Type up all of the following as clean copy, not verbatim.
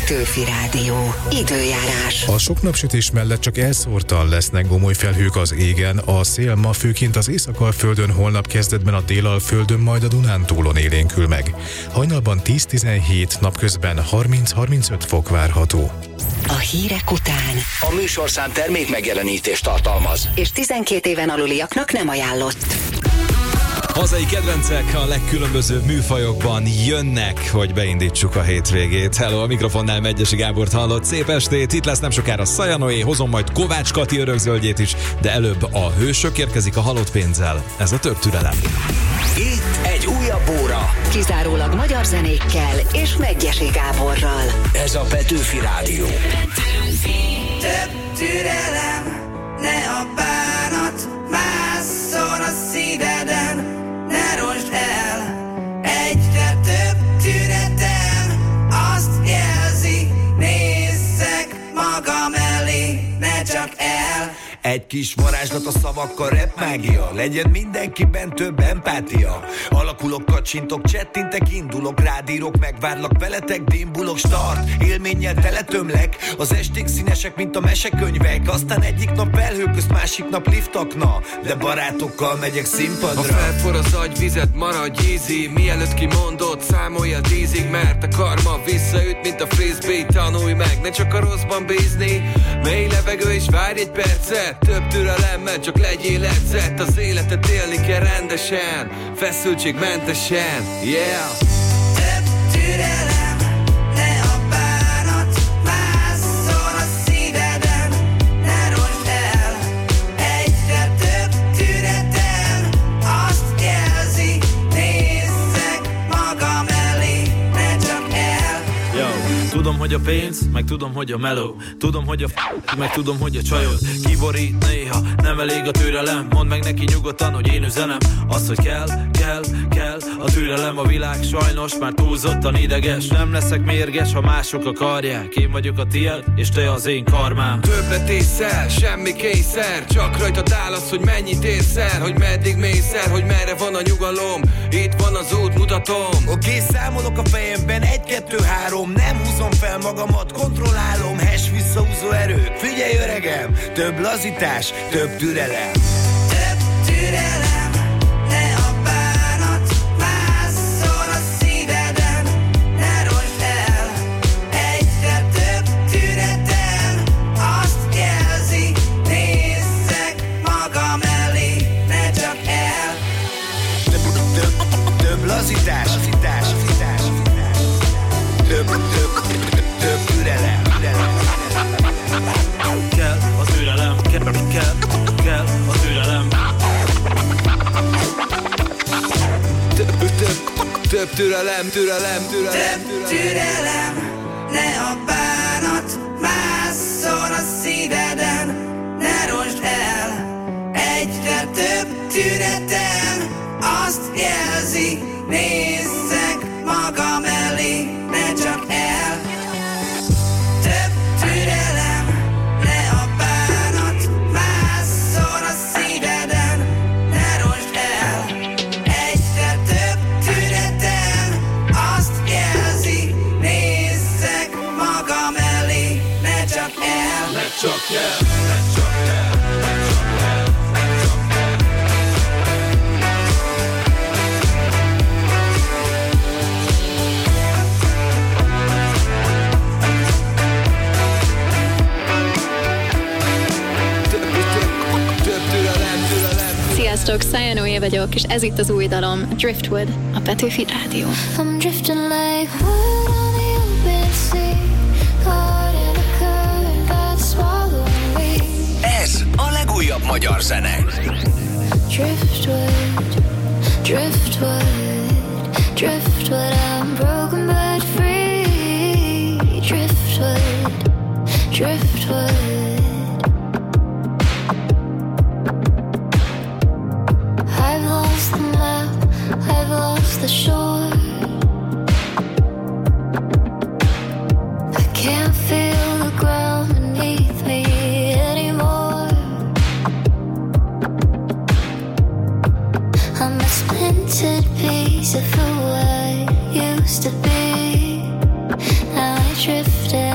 Petőfi Rádió. Időjárás. A sok napsütés mellett csak elszórtan lesznek gomoly felhők az égen. A szél ma főként az Észak-Alföldön, holnap kezdetben a Dél-Alföldön, majd a Dunántúlon élénkül meg. Hajnalban 10-17, napközben 30-35 fok várható. A hírek után. A műsorszám termék megjelenítést tartalmaz. És 12 éven aluliaknak nem ajánlott. Hazai kedvencek a legkülönbözőbb műfajokban jönnek, hogy beindítsuk a hétvégét. Hello, a mikrofonnál Megyesi Gábort hallott. Szép estét, itt lesz nem sokára Szajanoé, hozom majd Kovács Kati örökzöldjét is, de előbb a hősök érkezik a halott pénzzel. Ez a Több türelem. Itt egy újabb óra. Kizárólag magyar zenékkel és Megyesi Gáborral. Ez a Petőfi Rádió. Több türelem, ne a bánat másszon a szíveden. Ne rosd el, egyre több tünetem azt jelzi, nézzek magam elé, ne csak el. Egy kis varázslat a szavakkal, rap mágia. Legyen mindenkiben több empátia. Alakulok, kacsintok, csettintek, indulok, rádírok, megvárlak veletek, dimbulok, start. Élménnyel teletömlek, az esték színesek, mint a mesekönyvek. Aztán egyik nap felhők közt, másik nap liftakna, de barátokkal megyek színpadra. Ha felfor az agy, vizet maradj easy. Mielőtt kimondod, számolj a 10-ig, mert a karma visszaüt, mint a frisbee. Tanulj meg, ne csak a rosszban bízni. Mély levegő és várj egy percet. Több türelemmel, csak legyél edzett. Az életet élni kell rendesen, feszültségmentesen, yeah. Több türelem, ne a bánat másszon a szíveden. Ne rosd el, egyre több tünetem azt jelzi, nézzek magam elé, ne csak el. Yo, tudom, hogy a pénz, meg tudom, hogy a meló. Tudom, hogy a meg tudom, hogy a csajod kiborít néha, nem elég a türelem. Mondd meg neki nyugodtan, hogy én üzenem azt, hogy kell a türelem. A világ sajnos már túlzottan ideges. Nem leszek mérges, ha mások akarják. Én vagyok a tiéd, és te az én karmám. Többet észel, semmi kényszer. Csak rajtad áll az, hogy mennyit érsz el, hogy meddig mész el, hogy merre van a nyugalom. Itt van az út, mutatom. Oké, számolok a fejemben, 1, 2, 3. Nem húzom fel magamat, kontrollálom. Hash visszahúzó erőt, figyelj öregem. Több lazítás, több türelem. Több türelem, ne a bánat másszon a szíveden. Ne rosd el, egyre több tünetem azt jelzi, nézzek magam elé, ne csak el. Több lazítás, több türelem. Kell a türelem, kell a türelem. Több türelem. Több türelem, ne a bánat másszon a szíveden. Ne rosd el, egyre több tünetem azt jelzi, nézzek magam elé, ne csak el. Több türelem, ne a bánat másszon a szíveden. Ne rosd el, egyre több tünetem azt jelzi, nézzek magam elé, ne csak el. Ne csak el. Sziasztok, Szajanoé vagyok, és ez itt az új dalom, Driftwood, a Petőfi Rádió. I'm drifting like wood on the open sea, caught in a current, got swallowed away. Ez a legújabb magyar zene. Driftwood, driftwood, I'm broken but free. Driftwood. I've lost the map, I've lost the shore. I can't feel the ground beneath me anymore. I'm a splintered piece of who I used to be. Now I drifted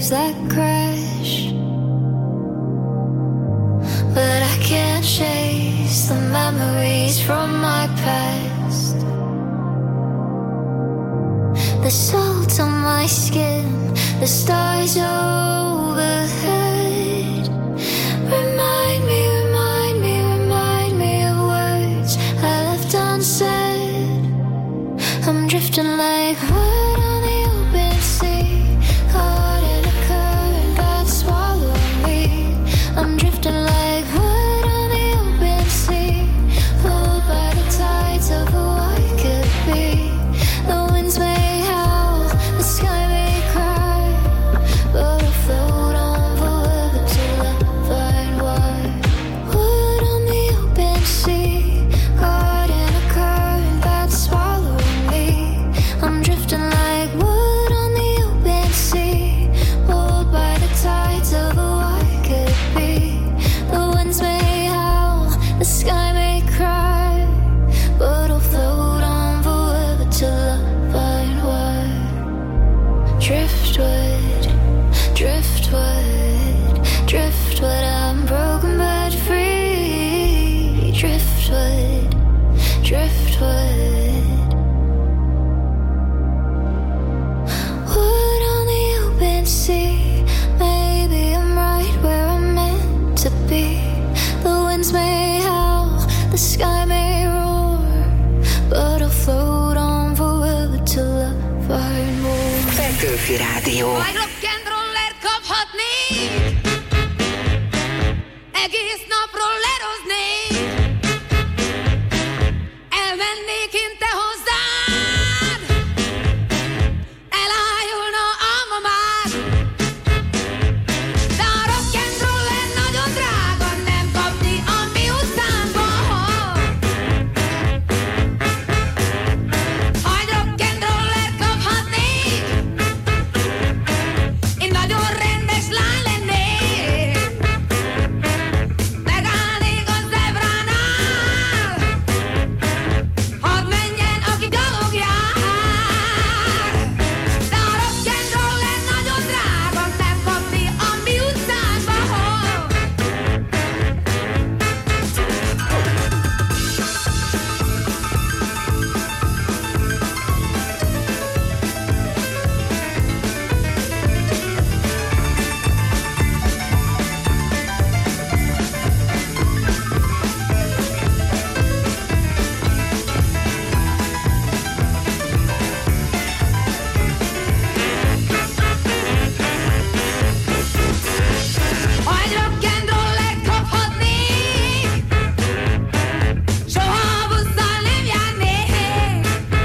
that crash, but I can't chase the memories from my past. The salt on my skin, the stars overhead. Remind me, remind me, remind me of words I left unsaid. I'm drifting like wood on the open sea, caught in a current that swallowed me. I'm drifting like wood on the open sea, pulled by the tides of who I could be. The winds may howl, the sky may cry, but I'll float on forever till I find why. Wood on the open sea, caught in a current that swallowed me. I'm drifting like wood on the open sea, pulled by the tides of who I could be. The winds may howl, the sky may cry, but I'll float on forever till I find why. Driftwood, driftwood, driftwood, I'm broken but free. Driftwood, driftwood. Wood on the open sea, maybe I'm right where I'm meant to be. The winds may howl, the sky may roar, but I'll float on forever till I find more. Petőfi Rádió. Vagy rock'n'roller kaphatnék, egész napról leroznék, elmennék én te hozzád, elájulna almamád. De a rock'n'roller nagyon drága, nem kapni a mi utcánkba. Hogy rock'n'roller kaphatnék, én nagyon rendes lány lennék, megállnék a zebránál, hadd menjen, aki gyalog jár. De a rock'n'roller nagyon drága, nem kapni a mi utcánkba. Hogy rock'n'roller kaphatnék, soha busszal nem járnék,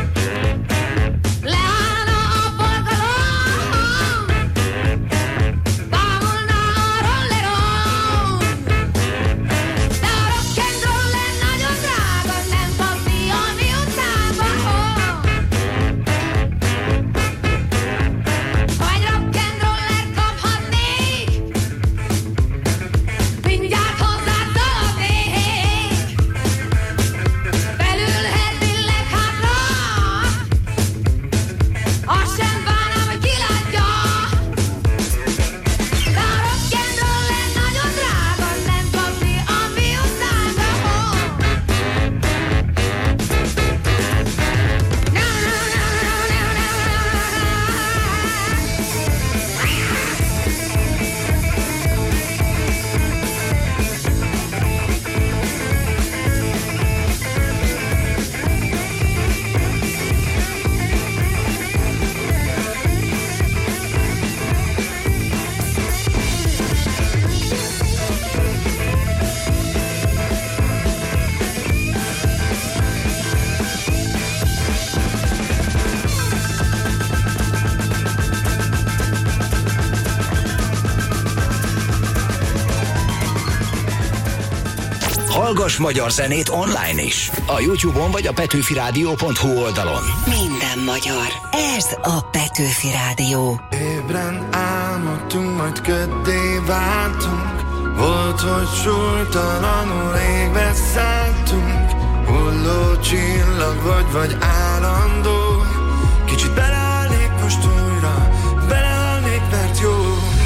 leállna a forgalom, bámulna a rolleron. De a rock'n'roller nagyon drága, nem kapni a mi utcánkba. Hogy rock'n'roller kaphatnék, mindjárt hozzád szaladnék, belülhetnék hátra, azt sem bánnám, hogy kilátja. De a rock'n'roller nagyon drága, nem kapni a mi utcánkba. Hallgass magyar zenét online is. A YouTube-on vagy a petőfiradio.hu oldalon. Minden magyar. Ez a Petőfi Rádió. Ébren álmodtunk, majd köddé váltunk. Volt, hogy súlytalanul égbe szálltunk. Hulló csillag vagy állandó. Kicsit beleállnék most újra, beleállnék, mert jó.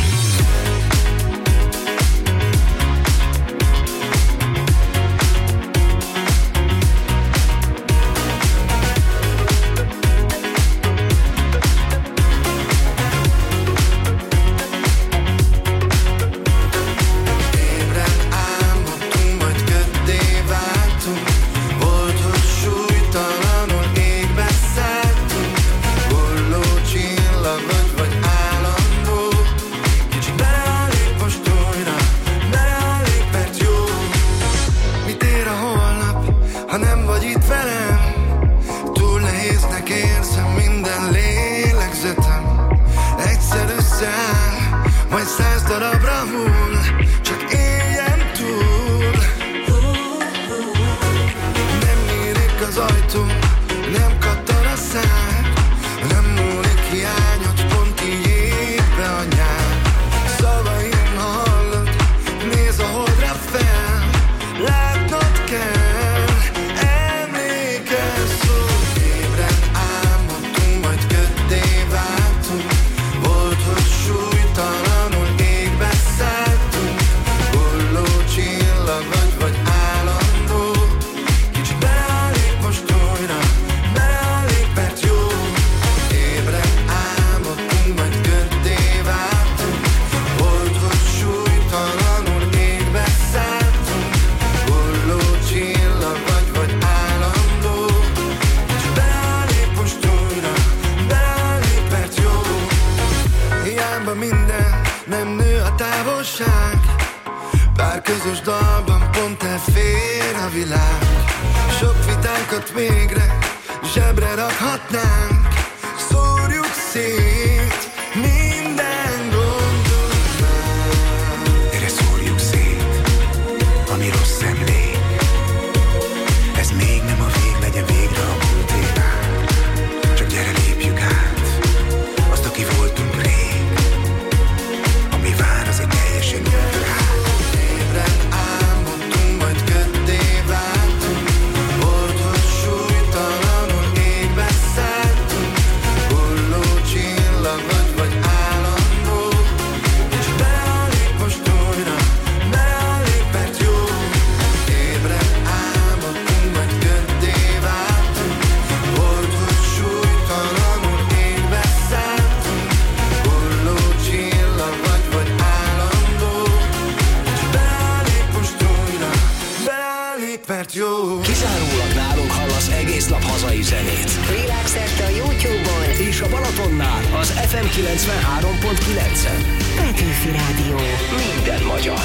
közös dalban pont elfér a világ. Sok vitánkat végre zsebre rakhatnánk. Szórjuk szét minden gondolnánk. Gyere szórjuk szét, ami rossz emlék. Ez még nem a vég, legyen végre a múlt éván. Csak gyere lépjük át azt, aki voltunk rég. Ami vár, az egy teljesen új világ. Ébren álmodtunk, majd köddé váltunk. Volt, hogy súlytalanul égbe szálltunk. Hulló csillag vagy állandó. És beállít most újra, beállít, mert jó. Ébren álmodtunk, majd köddé váltunk. Volt, hogy súlytalanul égbe szálltunk. Hulló csillag vagy állandó. És beállít most újra, beállít, mert jó. Kizárólag nálunk hallasz egész nap hazai zenét. Világszerte a YouTube-on És a Balatonnál az FM 93.9-en. Petőfi Rádió. Minden magyar.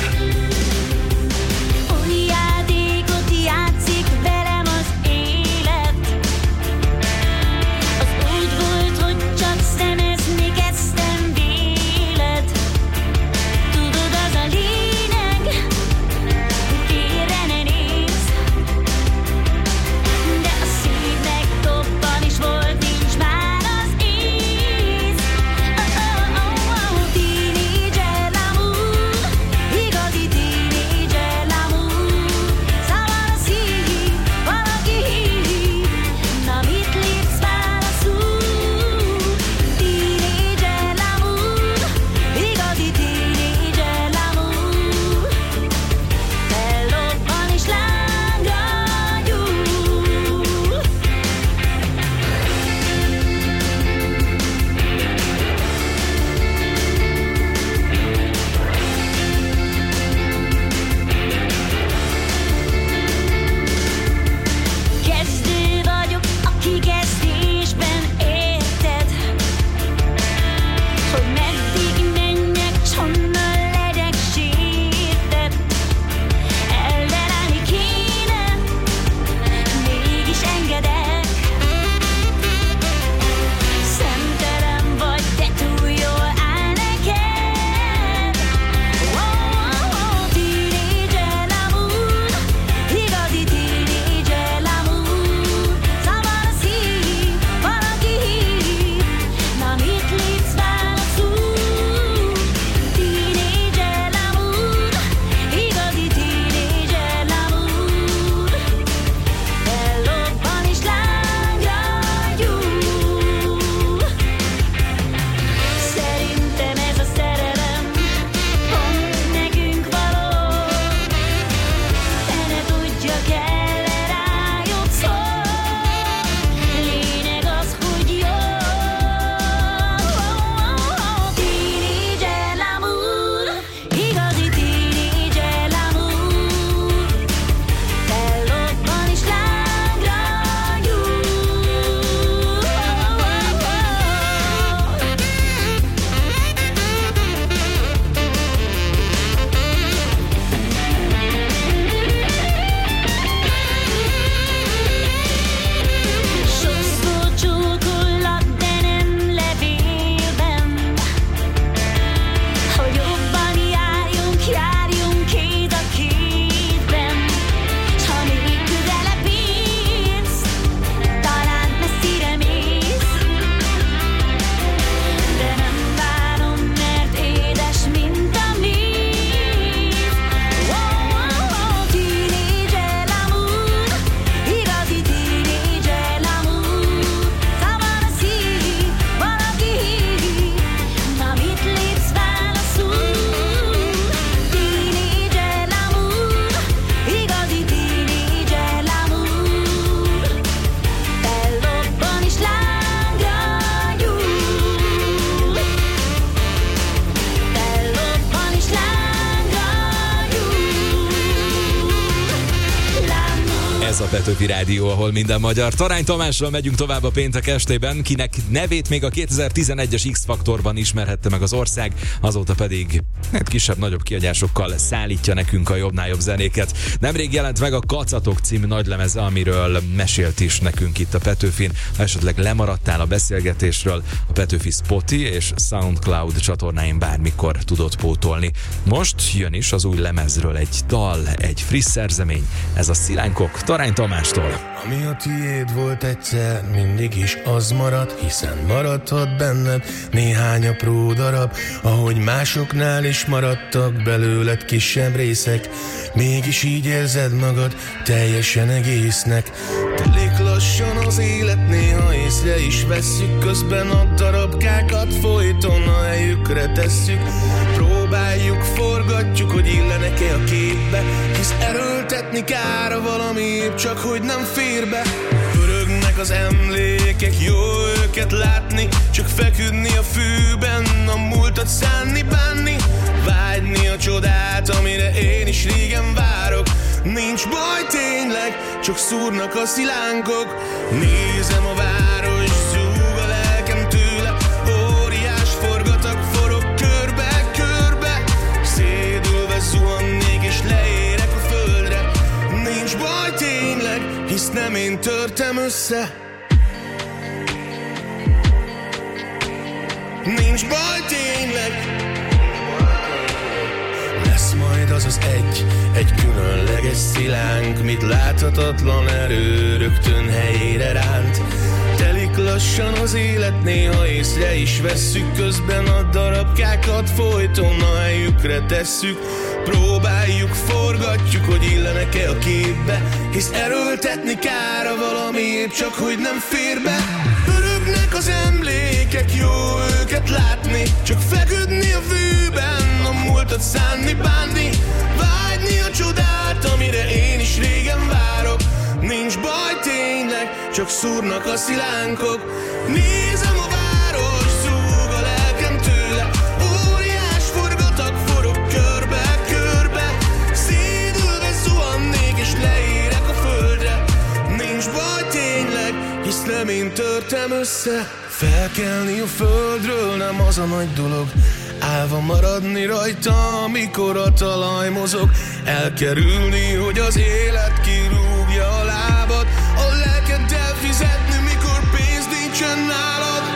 Új játékot játszik velem az élet. Az úgy volt, hogy csak szemezni kezdtem véled. Tudod, az a lényeg, hogy félre ne nézz. De a szívnek dobban is volt, nincs már az íz. Tínédzser l'amour, igazi tínédzser. Petőfi Rádió, ahol minden magyar. Tarány Tamással megyünk tovább a péntek estében, kinek nevét még a 2011-es X-faktorban ismerhette meg az ország, azóta pedig kisebb-nagyobb kiadásokkal szállítja nekünk a jobbnál jobb zenéket. Nemrég jelent meg a Kacatok című nagylemeze, amiről mesélt is nekünk itt a Petőfin. Ha esetleg lemaradtál a beszélgetésről, a Petőfi Spotify és SoundCloud csatornáin bármikor tudod pótolni. Most jön is az új lemezről egy dal, egy friss szerzemény, ez a Szilánkok Tarány Tamástól. Ami a tiéd volt egyszer, mindig is az marad, hiszen maradhat benned néhány apró darab, ahogy másoknál is maradtak belőled kisebb részek, mégis így érzed magad teljesen egésznek. Telik lassan az élet, néha észre is vesszük, közben a darabkákat folyton a helyükre tesszük. Próbáljuk, forgatjuk, hogy illenek-e a képbe, hisz erőltetni kár valami épp csak, hogy nem fér be. Pörögnek az emlékek, jó őket látni, csak feküdni a fűben, a múltat szánni, bánni, vágyni a csodát, amire én is régen várok. Nincs baj tényleg, csak szúrnak a szilánkok. Nézem a város, zúg a lelkem tőle, óriás forgatak, forog körbe-körbe. Szédülve zuhannék és leérek a földre. Nincs baj tényleg, hisz nem én törtem össze. Nincs baj tényleg. Lesz majd az az egy különleges szilánk, mit láthatatlan erő rögtön helyére ránt. Telik lassan az élet, néha észre is vesszük, közben a darabkákat folyton a helyükre tesszük. Próbáljuk, forgatjuk, hogy illenek-e a képbe, hisz erőltetni kára valami épp csak, hogy nem fér be. Pörögnek az emlékek, jó őket látni, csak feküdni a fűben, a múltat szánni, bánni, vágyni a csodát, amire én is régen várok. Nincs baj tényleg, csak szúrnak a szilánkok. Nézem a város, zúg a lelkem tőle, óriás forgatak, forog körbe-körbe. Szédülve zuhannék és leérek a földre. Nincs baj tényleg, hisz nem én törtem össze. Felkelni a földről nem az a nagy dolog, állva maradni rajta, amikor a talaj mozog. Elkerülni, hogy az élet kirúgja a lábad, a lelkeddel fizetni, mikor pénz nincsen nálad.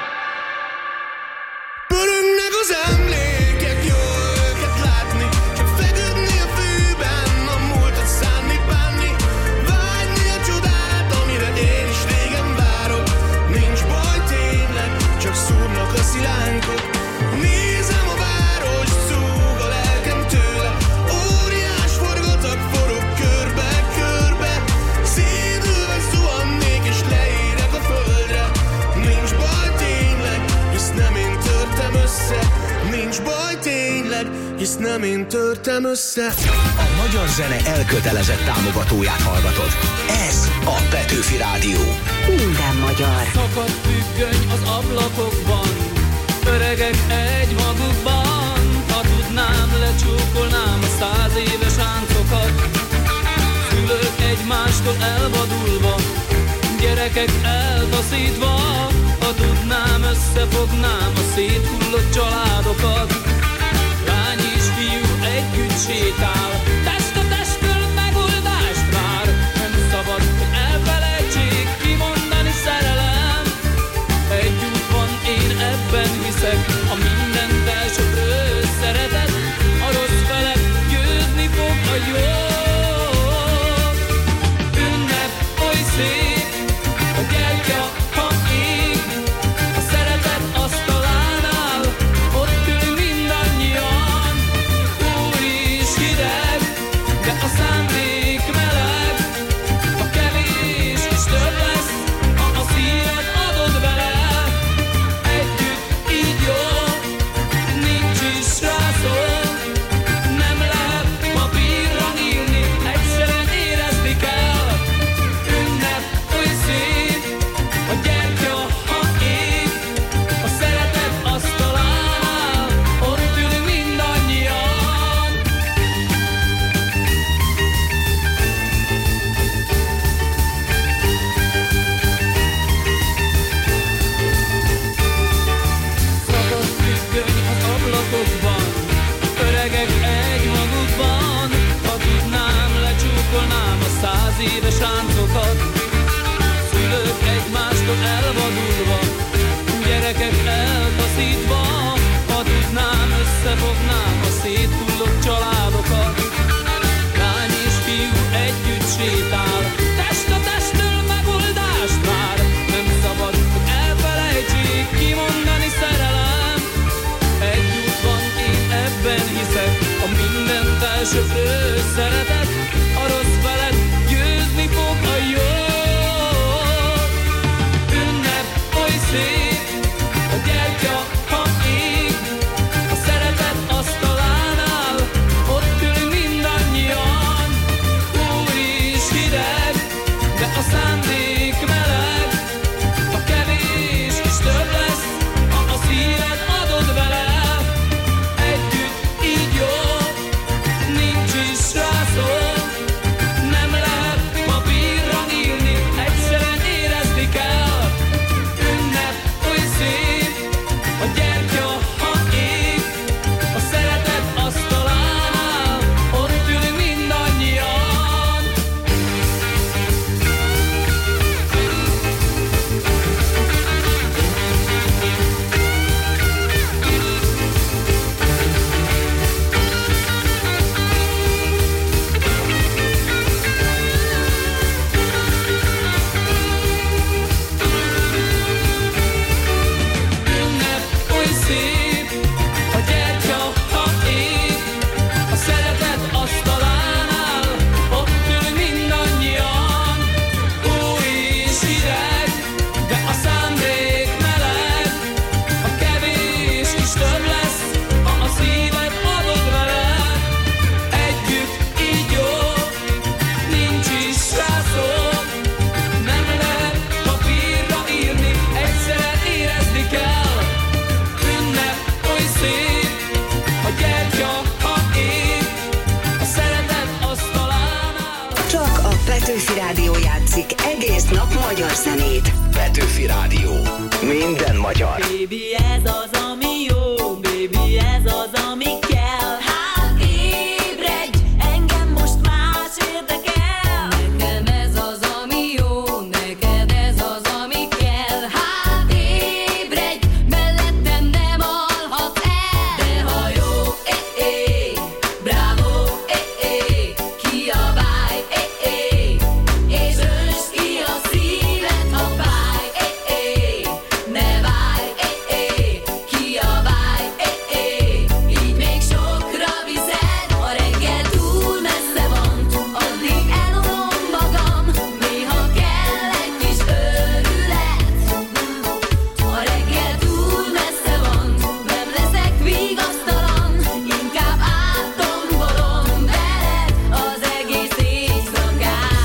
Pörögnek az emlékek, jó őket látni, csak feküdni a fűben, a múltat szánni, bánni, vágyni a csodát, amire én is régen várok. Nincs baj tényleg, csak szúrnak a szilánkok. Nézem a város, zúg a lelkem tőle, óriás forgatak, forog körbe-körbe. Szédülve zuhannék és leérek a földre. Nincs baj tényleg, hisz nem én törtem össze. Nincs baj tényleg, hisz nem én törtem össze. A magyar zene elkötelezett támogatóját hallgatod. Ez a Petőfi Rádió. Minden magyar. Szakadt függöny az ablakokban, öregek egy magukban. Ha tudnám, lecsókolnám a 100 éves áncokat. Szülők egymástól elvadulva, gyerekek eltaszítva. Ha tudnám, összefognám a széthullott családokat. Lány és fiú együtt sétál, test a testről megoldást vár. Nem szabad, hogy elfelejtsék kimondani szerelem. Egy út van, én ebben hiszek, a mindent elsöprő szeretet. A rossz felett győzni fog a jó. Ünnep oly szép, a gyertya, ha ég. A szeretet asztalánál, ott ülünk mindannyian. Úr is hideg, minden magyar. Baby, ez az, ami jó, baby, ez az, ami kell. Hát ébredj, engem most más érdekel. Nekem ez az, ami jó, neked ez az, ami kell. Hát ébredj, mellettem nem alhatsz el. De ha jó, bravo, kiabálj, és öntsd ki a szíved, ha fáj, ne várj, kiabálj, így még sokra viszed. A reggel túl messze van, addig elunom magam, néha kell egy kis őrület. A reggel túl messze van, nem leszek vigasztalan, inkább áttombolom veled az egész éjszakát.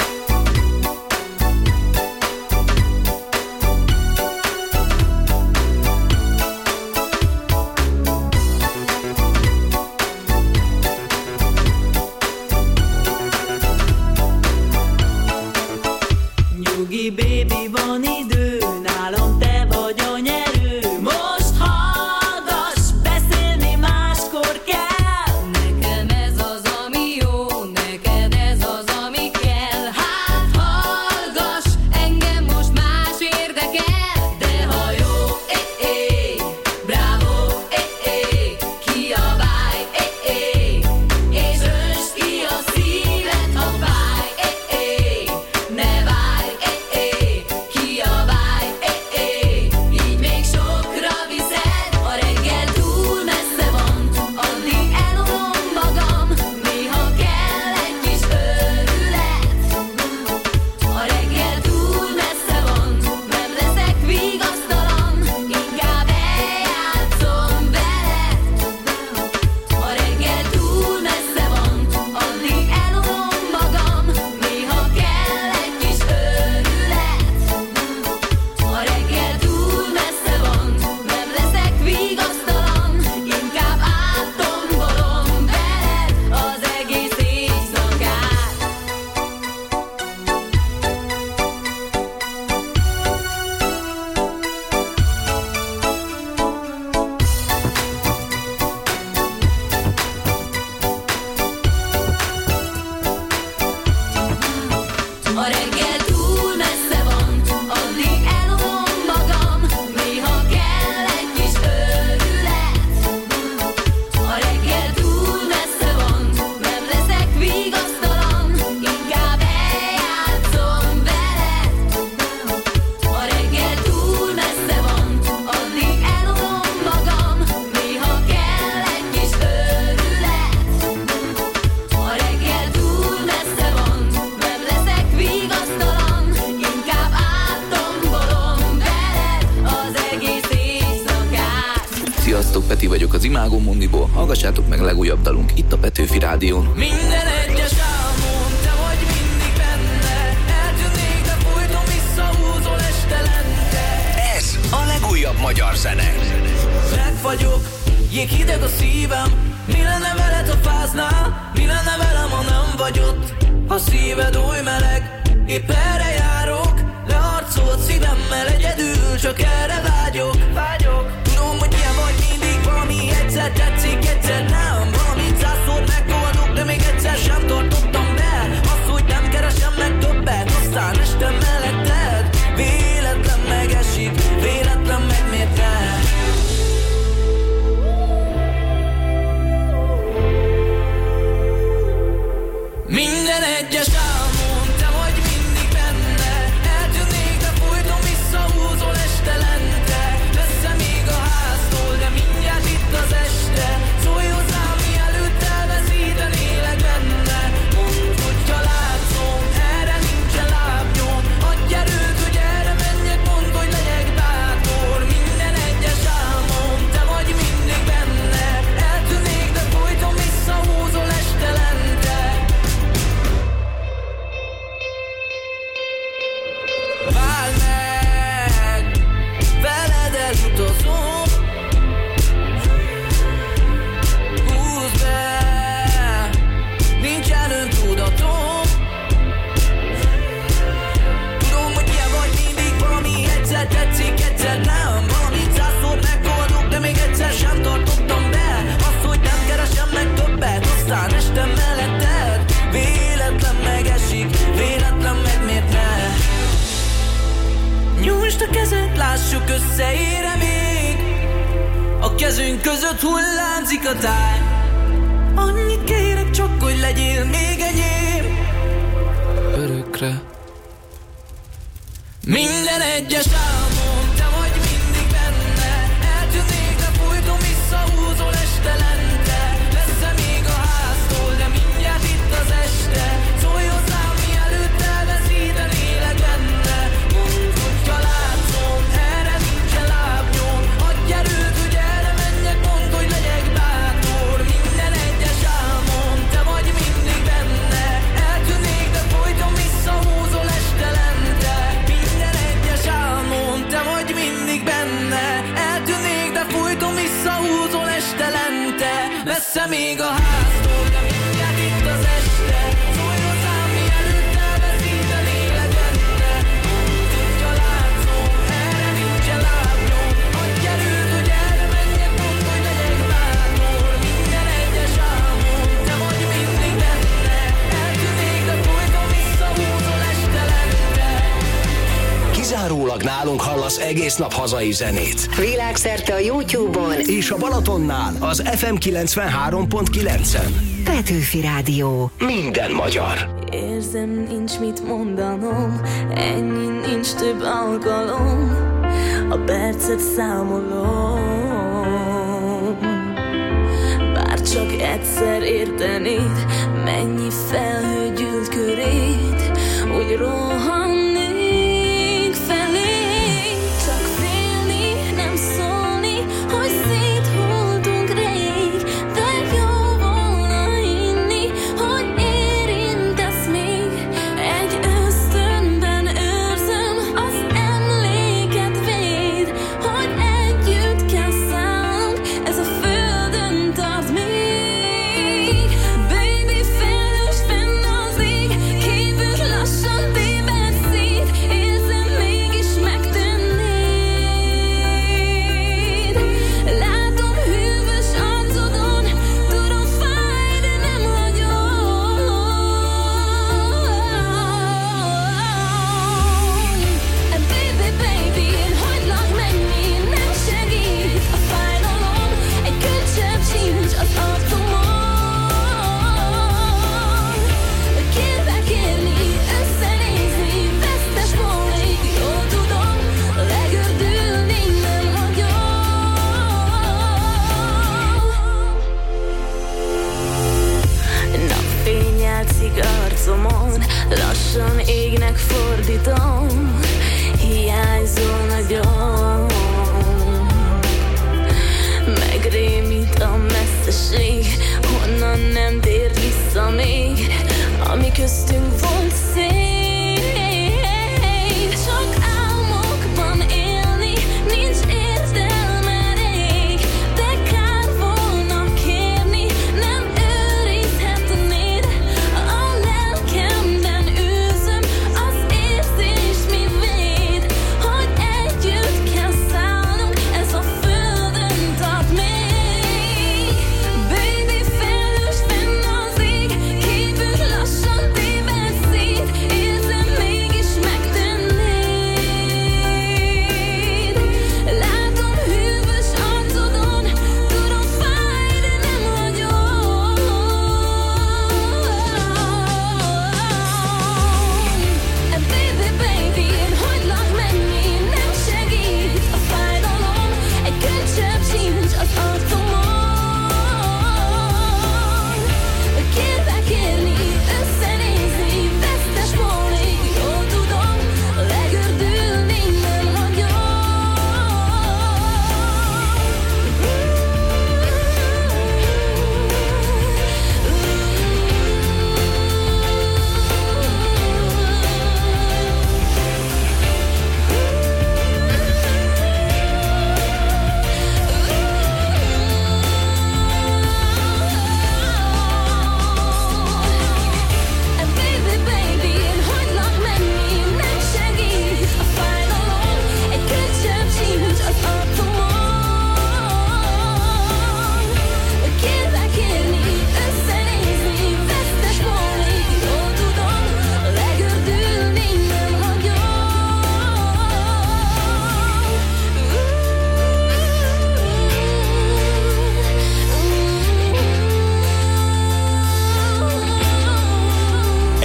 Nyugi, baby, van idő, nálam te vagy a nyerő. Most hallgass, beszélni máskor kell. Nekem ez az, ami jó, neked ez az, ami kell. Hát hallgass, engem most más érdekel. De ha jó, bravo, kiabálj, és öntsd ki a szíved, ha fáj, ne várj, kiabálj, így még sokra viszed. A reggel túl messze van, addig elunom magam, néha kell egy kis őrület. A reggel túl messze van, nem leszek vigasztalan, inkább eljátszom veled. A reggel túl messze van, addig elunom magam, néha kell egy kis őrület. A reggel túl messze van, nem leszek vigasztalan, inkább áttombolom veled az egész éjszakát. A reggel túl messze van, addig elunom magam, néha kell egy kis őrület. A reggel túl messze van, nem leszek vigasztalan, inkább eljátszom veled. A reggel túl messze van, addig elunom magam, néha kell egy kis őrület. A reggel túl messze van, nem leszek vigasztalan, inkább áttombolom veled az egész éjszakát. Sziasztok, Peti vagyok az Imágo Mondiból. Hallgassátok meg legújabb dalunk itt a Petőfi Rádión. Minden egyes álmom, te vagy mindig benne. Eltűnnék, de folyton visszahúzol estelente. Ez a legújabb magyar zene. Meg vagyok, jéghideg a szívem. Mi lenne veled, ha fáznál? Mi lenne velem, ha nem vagy ott? Ha szíved oly meleg, épp erre járok. Leharcolt szívemmel egyedül, csak erre vágyok. Tudom, hogy ilyen vagy mindig, valami egyszer tetszik, egyszer nem. Valamit százszor megoldok, de még egyszer sem tartottam be. Azt, hogy nem keresem meg többet, aztán este melletted. Véletlen megesik, véletlen megmértel. Minden egyes álmom, te vagy mindig benne. Eltűnnék, de folyton visszahúzol Nyújtsd a kezed, lássuk, összeér-e még. A kezünk között hullámzik a táj. Annyit kérek csak, hogy legyél még enyém. Örökre. Minden egyes álmom, te vagy mindig benne. Eltűnnék, de folyton visszahúzol este lente. Messze még a háztól, de mindjárt itt az este. Szólj hozzám, mielőtt elveszítenélek benne. Mondd, hogyha látszom, erre nincsen lábnyom. Adj erőt, hogy erre menjek, mondd, hogy legyek bátor. Minden egyes álmom, te vagy mindig benne. Eltűnnék, de folyton visszahúzol este lente. Minden egyes álmom, te vagy mindig benne. Eltűnnék, de folyton visszahúzol este lente. Messze még a háztól, de mindjárt itt az este. Szólj hozzám, mielőtt elveszítenélek benne. Mondd, hogyha látszom, erre nincsen lábnyom. Adj erőt, hogy erre menjek, mondd, hogy legyek bátor. Minden egyes álmom, te vagy mindig benne. Eltűnnék, de folyton visszahúzol este lente. Kizárólag nálunk hallasz egész nap hazai zenét. Világszerte a YouTube-on És a Balatonnál az FM 93.9-en. Petőfi Rádió. Minden magyar. Érzem, nincs mit mondanom, ennyi, nincs több alkalom, a percet számolom. Bár csak egyszer értenéd, mennyi felhő gyűlt köréd, hogy rohannék felénk. Csak félni, nem szólni, hogy széthultunk rég, de jó volna hinni, hogy érintesz még. Egy ösztönben őrzöm, az emléket véd, hogy együtt kell szállnunk, ez a földön tart még. Baby, felős fenn az ég, kívül lassan téved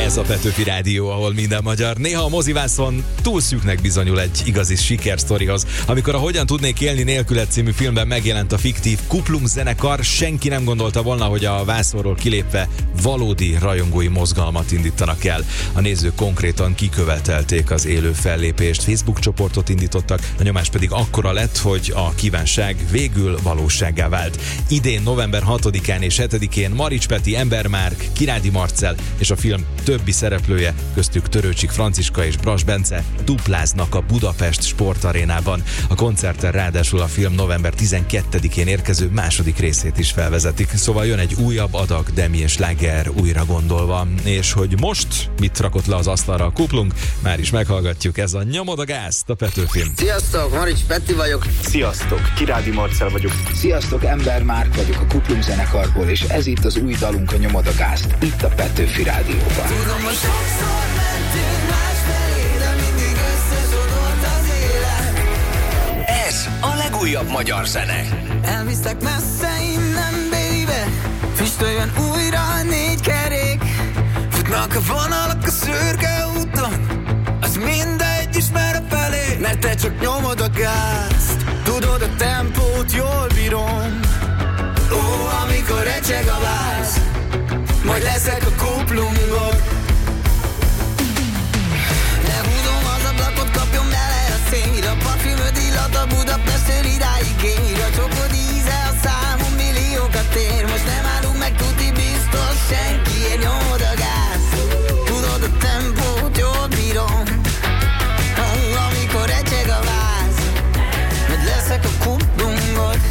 Ez a Petőfi Rádió, ahol minden magyar. Néha a mozivászon túl szűknek bizonyul egy igazi sikersztorihoz. Amikor a Hogyan tudnék élni nélküled című filmben megjelent a fiktív Kuplung zenekar, senki nem gondolta volna, hogy a vászonról kilépve valódi rajongói mozgalmat indítanak el. A nézők konkrétan kikövetelték az élő fellépést, Facebook csoportot indítottak, a nyomás pedig akkora lett, hogy a kívánság végül valósággá vált. Idén november 6-án és 7-én Marics Peti, Ember Márk, Kirádi Marcell és a film többi szereplője, köztük Törőcsik Franciska és Brass Bence dupláznak a Budapest Sportarénában. A koncerten ráadásul a film november 12-én érkező második részét is felvezetik, szóval jön egy újabb adag Demi és Lager újra gondolva. És hogy most mit rakott le az asztalra a Kuplung, már is meghallgatjuk, ez a Nyomod a gázt, a Petőfin. Sziasztok, Marics Peti vagyok. Sziasztok, Kirádi Marcell vagyok. Sziasztok, Ember Márk vagyok a Kuplung zenekarból, és ez itt az új dalunk, a Nyomod a gázt, itt a Petőfi Rádióban. Tudom, hogy sokszor mentünk másfelé, de mindig összesodort az élet. Ez a legújabb magyar zene. Elvisztek messze innen, baby. Füstöljön újra a 4 kerék. Futnak a vonalak a szürke úton, az mindegy is merre felé. Mert te csak nyomod a gázt, tudod a tempót, jól bírom. Ó, amikor recseg a váz, majd leszek a kuplungod. Lehúzom az ablakot, kapjon bele a szél. A parfümöd illat a Budapestről idáig ér. A csokod íze a számom milliókat ér. Most nem állunk meg, tuti biztos senkiért. Nyomod a gáz, tudod a tempót, jól bírom. Amikor recseg a váz, majd leszek a kuplungod.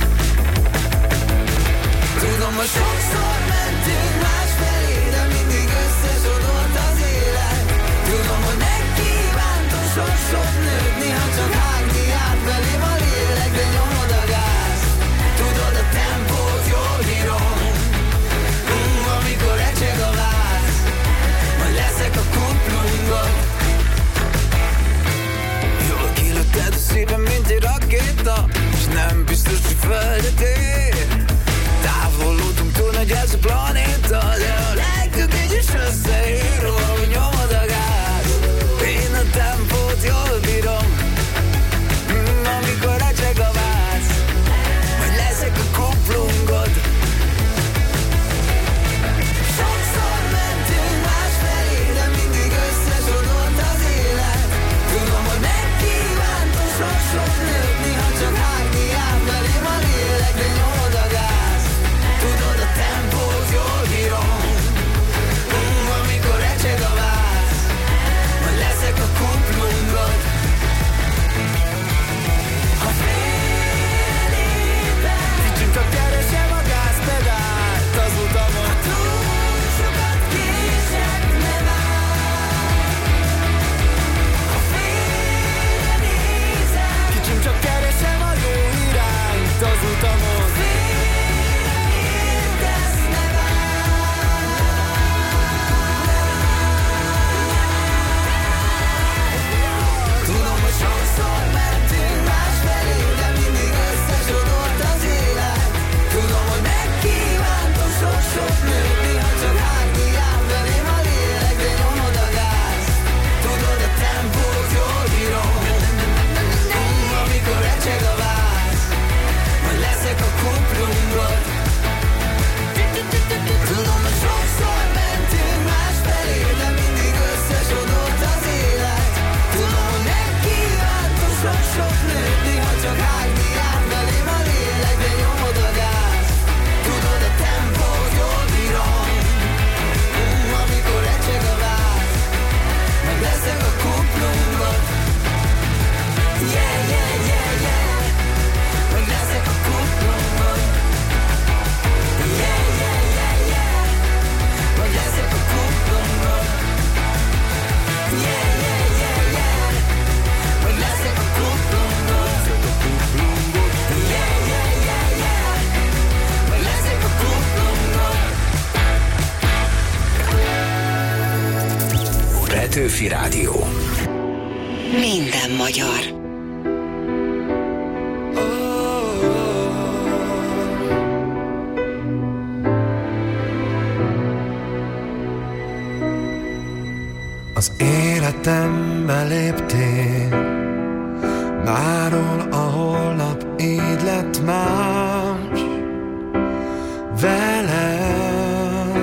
Tudom, hogy sokszor mentünk másfelé, de mindig összesodort az élet. Tudom, hogy megkívántam sok-sok nőt, ha csak hágni át velém a lélek, de nyomod a gáz. Tudod a tempót, jól bírom. Amikor recseg a váz, majd leszek a kuplungod. Jól kilőtted a szívem, mint egy rakéta, és nem biztos, hogy földet ér. Távolodunk túl nagy ez a planéta, de a lelkük így is összeér. Ahogy nyomod a gáz, én a tempót jól bírom. Amikor recseg a váz, majd leszek a kuplungod. Sokszor mentünk másfelé, de mindig összesodort az élet. Tudom, hogy megkívántam sok-sok nőt, ha csak hágni át velém a lélek, de nyomod a gáz. Tudod a tempót, jól bírom. Amikor recseg a váz, majd leszek a kuplungod. Ha fél évben kicsit csak keresem a gázpedált az utamon. Ha túl sokat kések, ne várj. Ha félre nézem, kicsit csak keresem a jó irányt az utamon. Sokszor mentünk másfelé, de mindig összesodort az élet. Tudom, hogy megkívántam sok-sok nőt, ha csak hágni át velém a lélek, de nyomod a gáz. Tudod a tempót, jól bírom. Amikor recseg a váz, majd leszek a kuplungod. Tudom, hogy sokszor mentünk másfelé, de mindig összesodort az élet. Tudom, hogy megkívántam sok-sok nőt, ha csak hágni át velém a lélek, de nyomod a gáz. Tudod a tempót, jól bírom. Amikor recseg a váz, meg leszek a kuplungod. Yeah, yeah, yeah, yeah. Meg leszek a kuplungod. Yeah, yeah, yeah, yeah. Meg leszek a kuplungod. Yeah, yeah, yeah, yeah. Meg leszek a kuplungod. Yeah, yeah, yeah, yeah. Meg leszek a kuplungod. Petőfi Rádió. Minden magyar. életembe léptél, máról a holnap így lett más veled,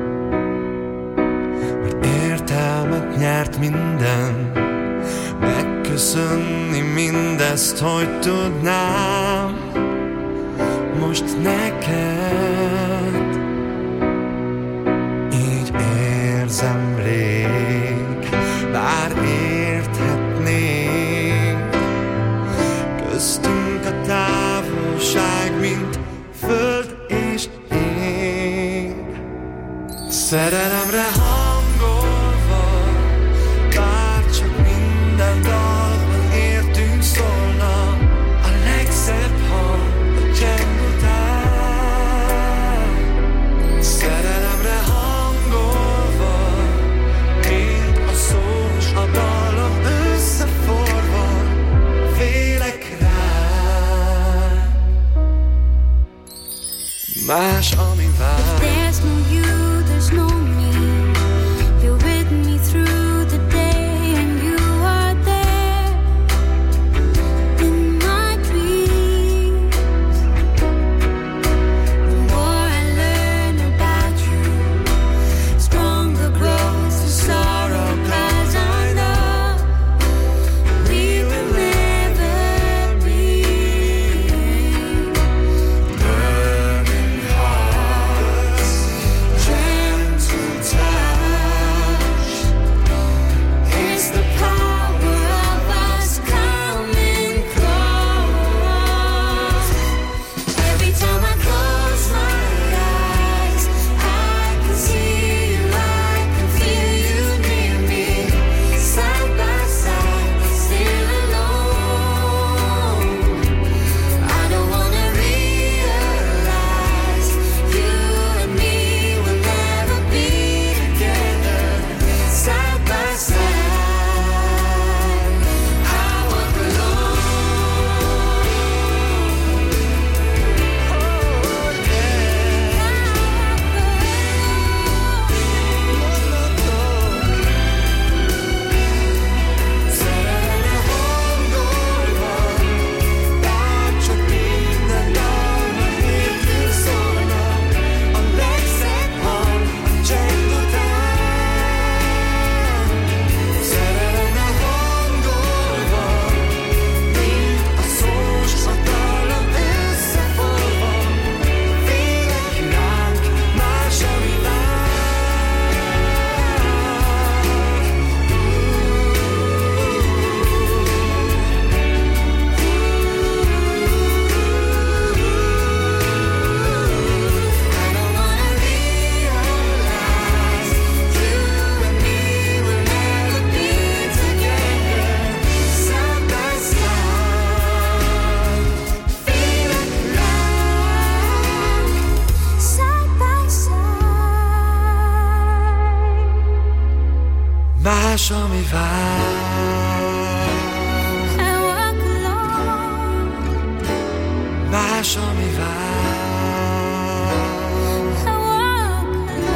mert értelmet nyert minden, megköszönni mindezt, hogy tudnám most neked. Így érzem rég, bár érthetnék, köztünk a távolság, mint föld és ég. Szerelemre hangolva, bár csak minden dalban értünk szólna, a legszebb hang a csend után. Szerelemre hangolva, mint a szó s a dalom összeforva, félek rád. Más, ami vár. There's no you, there's no me. You're with me through the day, and you are there in my dreams. The more I learn about you, stronger grows the sorrow, 'cause I know we will never be. Burning hearts, gentle touch, It's the power of us coming close. Every time I close my eyes, I can see you, I can feel you near me, side by side, still alone. I don't wanna realize you and me will never be together, side by side. I walk alone. szerelemre hangolva, bár csak minden dalban értünk szólna, a legszebb hang a csend után. Szerelemre hangolva, mint a szó s a dalom összeforva, félek ránk, más, ami vár. I don't wanna realize you and me will never be together, side by side. Feel it like side by side. Más, ami vár. I walk alone. Más, ami vár. I walk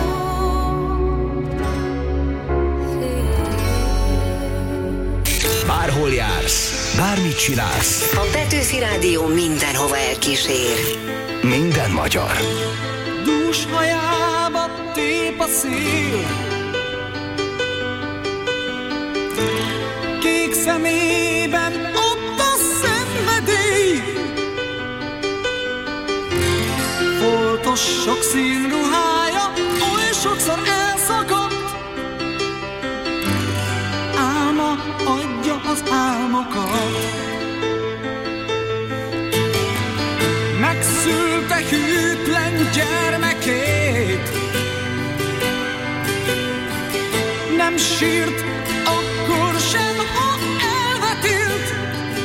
Bárhol jársz, bármit csinálsz, A Petőfi Rádió mindenhova elkísér. minden magyar. Dús hajába tép a szél, kék szemében ott a szenvedély, foltos sok színruhája oly sokszor elszakadt, álma adja az álmokat. Megszülte hűtlen gyermekét, nem sírt akkor sem, ha elvetélt.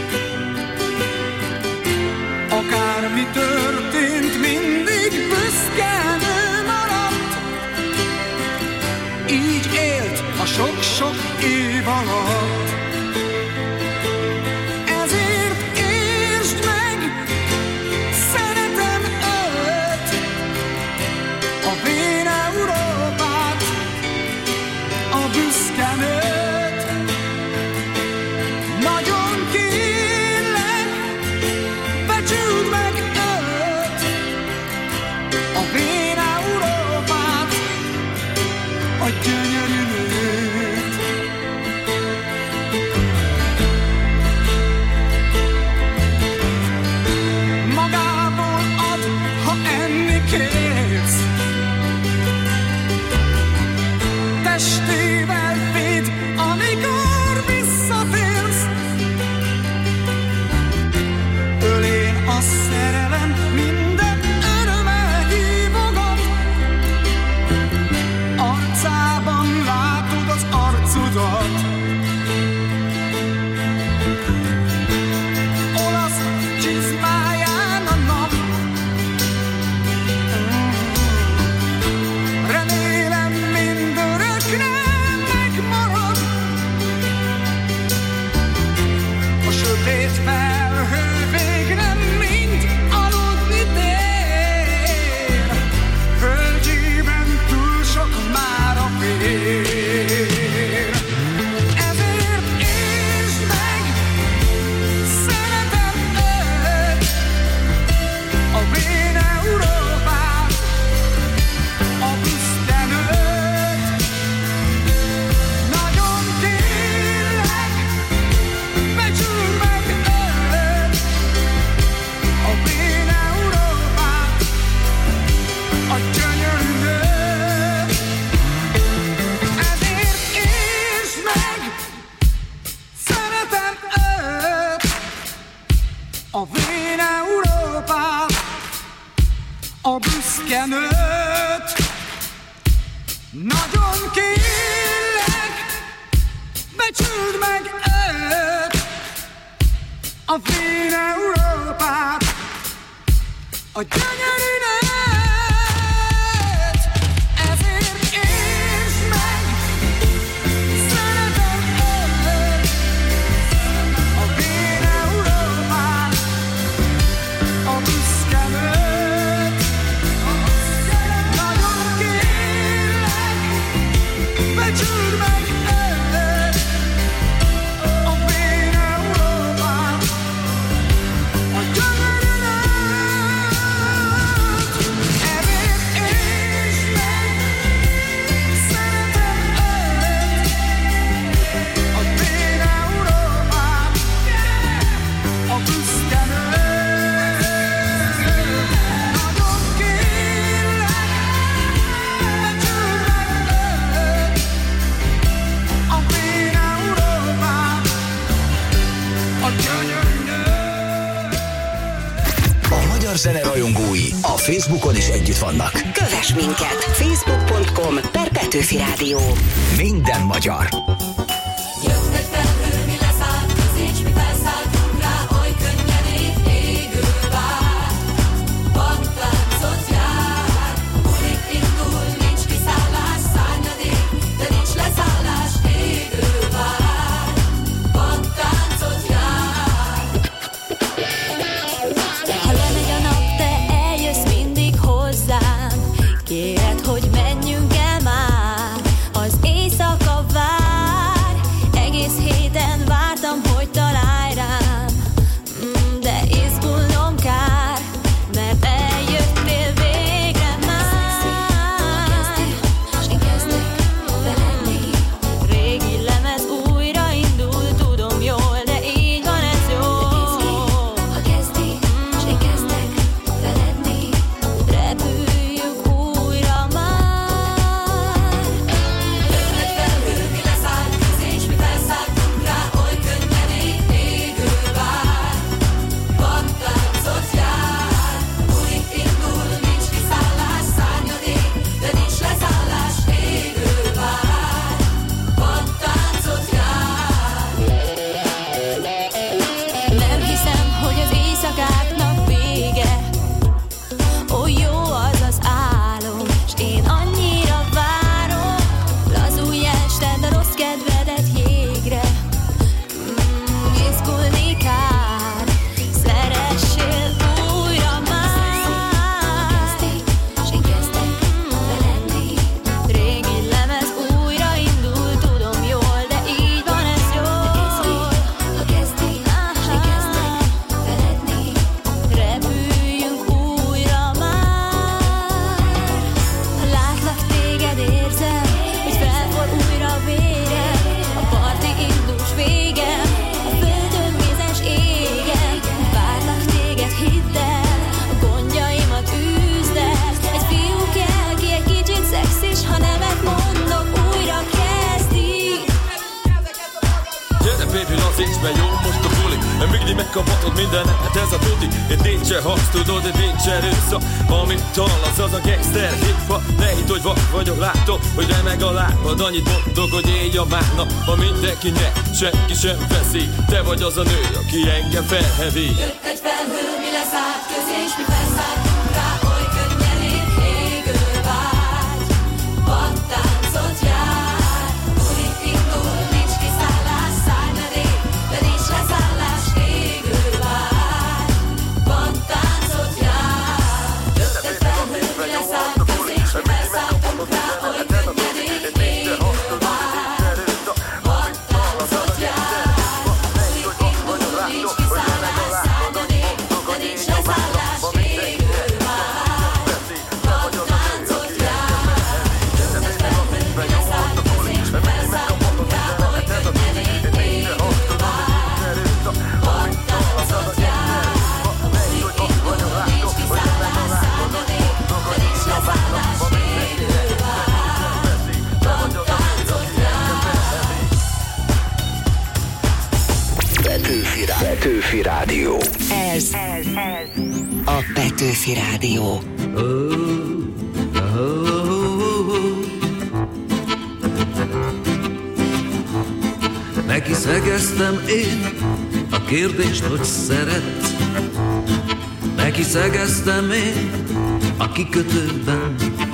Akármi történt, mindig büszkén ő maradt. Így élt a sok-sok év alatt. Ezért értsd meg, szeretem őt, a vén Európát, a büszke nőt. becsüld meg őt, a vén Európát, a gyönyörű nőt. Magából ad, ha enni kérsz, testével véd, amikor visszatérsz. Ölén a szerelem minden örömmel hívogat, arcában látod az arcodat. Olasz csizmáján a nap, remélem mindörökre megmarad. A sötét felhő végre mind aludni tér, földjében túl sok már a fér. Ezért értsd meg, szeretem őt, a vén Európát, a büszke nőt. Nagyon kérlek, becsüld meg őt, a vén Európát, a gyönyörű nőt. Ezért értsd meg, szeretem őt, a vén Európát, a büszke nőt. Nagyon kérlek, becsüld meg őt, a vén Európát, a gyönyörű nőt. Ezért értsd meg, szeretem őt, a vén Európát, a büszke nőt. Nagyon kérlek, becsüld meg őt, a vén Európát, a gyönyörű nőt. Ezért értsd meg, szeretem őt, a vén Európát, a büszke nőt. Nagyon kérlek, becsüld meg őt, a vén Európát, a gyönyörű nőt. A magyar zene rajongói a Facebookon is együtt vannak. Kövess minket! Facebook.com/Petőfi Rádió. Minden magyar. Jött egy felhő, mi leszállt, közécs, mi felszálltunk rá, oly könnyen égő vár. Vadtáncot jár, múlik indul, nincs kiszállás, szárnyadék, de nincs leszállás, égő vár. Vadtáncot jár. Ha lemegy a nap, te eljössz mindig hozzám, kéred, hogy menjünk el már, az éjszaka vár. mindenet, ez a tuti. Itt nincsen harc, tudod, itt nincsen erőszak. Amit hallasz, az a gangster hip-hop. Ne hidd, hogy vak vagyok, látom, hogy remeg a lábad. Annyit mondok, hogy élj a márna. Ha mindenki nyer, senki sem veszi. Te vagy az a nő, aki engem felhevít. Jött egy felhő, mi leszállt közé, és mi felszálltunk rá, oly könnyen égő vágy. Vadtáncot jár, úrit indul, nincs kiszállás, szájmedék, de nincs leszállás, égő vágy. Vadtáncot jár, jött egy felhő, mi leszállt közé, és mi felszálltunk rá, oly könnyen égő vágy. Vadtáncot jár, úrit indul, nincs kiszállás, szájmedék, de nincs leszállás, égő vágy. Vadtáncot jár, jött egy felhő, mi leszállt közé, és mi felszálltunk rá, oly könnyen égő vágy. Vadtáncot jár, úrit indul, nincs kiszállás, szájmedék, de nincs leszállás, égő vágy. Vadtáncot jár. Petőfi Rádió. Ez a Petőfi Rádió. Neki szegeztem én a kérdést, hogy szeret. Neki szegeztem én a kikötőben.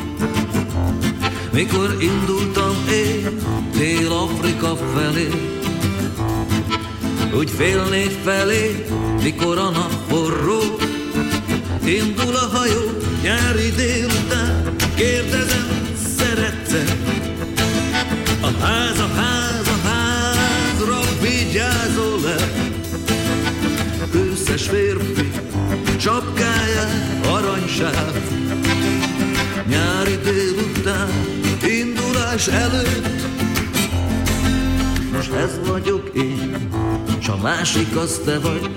Mikor indultam én Dél-Afrika felé, úgy fél négy felé, mikor a nap forró, indul a hajó nyári délután. Kérdezem, szeretsz-e? A házra vigyázol-e? Összes férfi sapkáját aranysáv. Nyári délután, indulás előtt. Most ez vagyok én, s a másik az te vagy.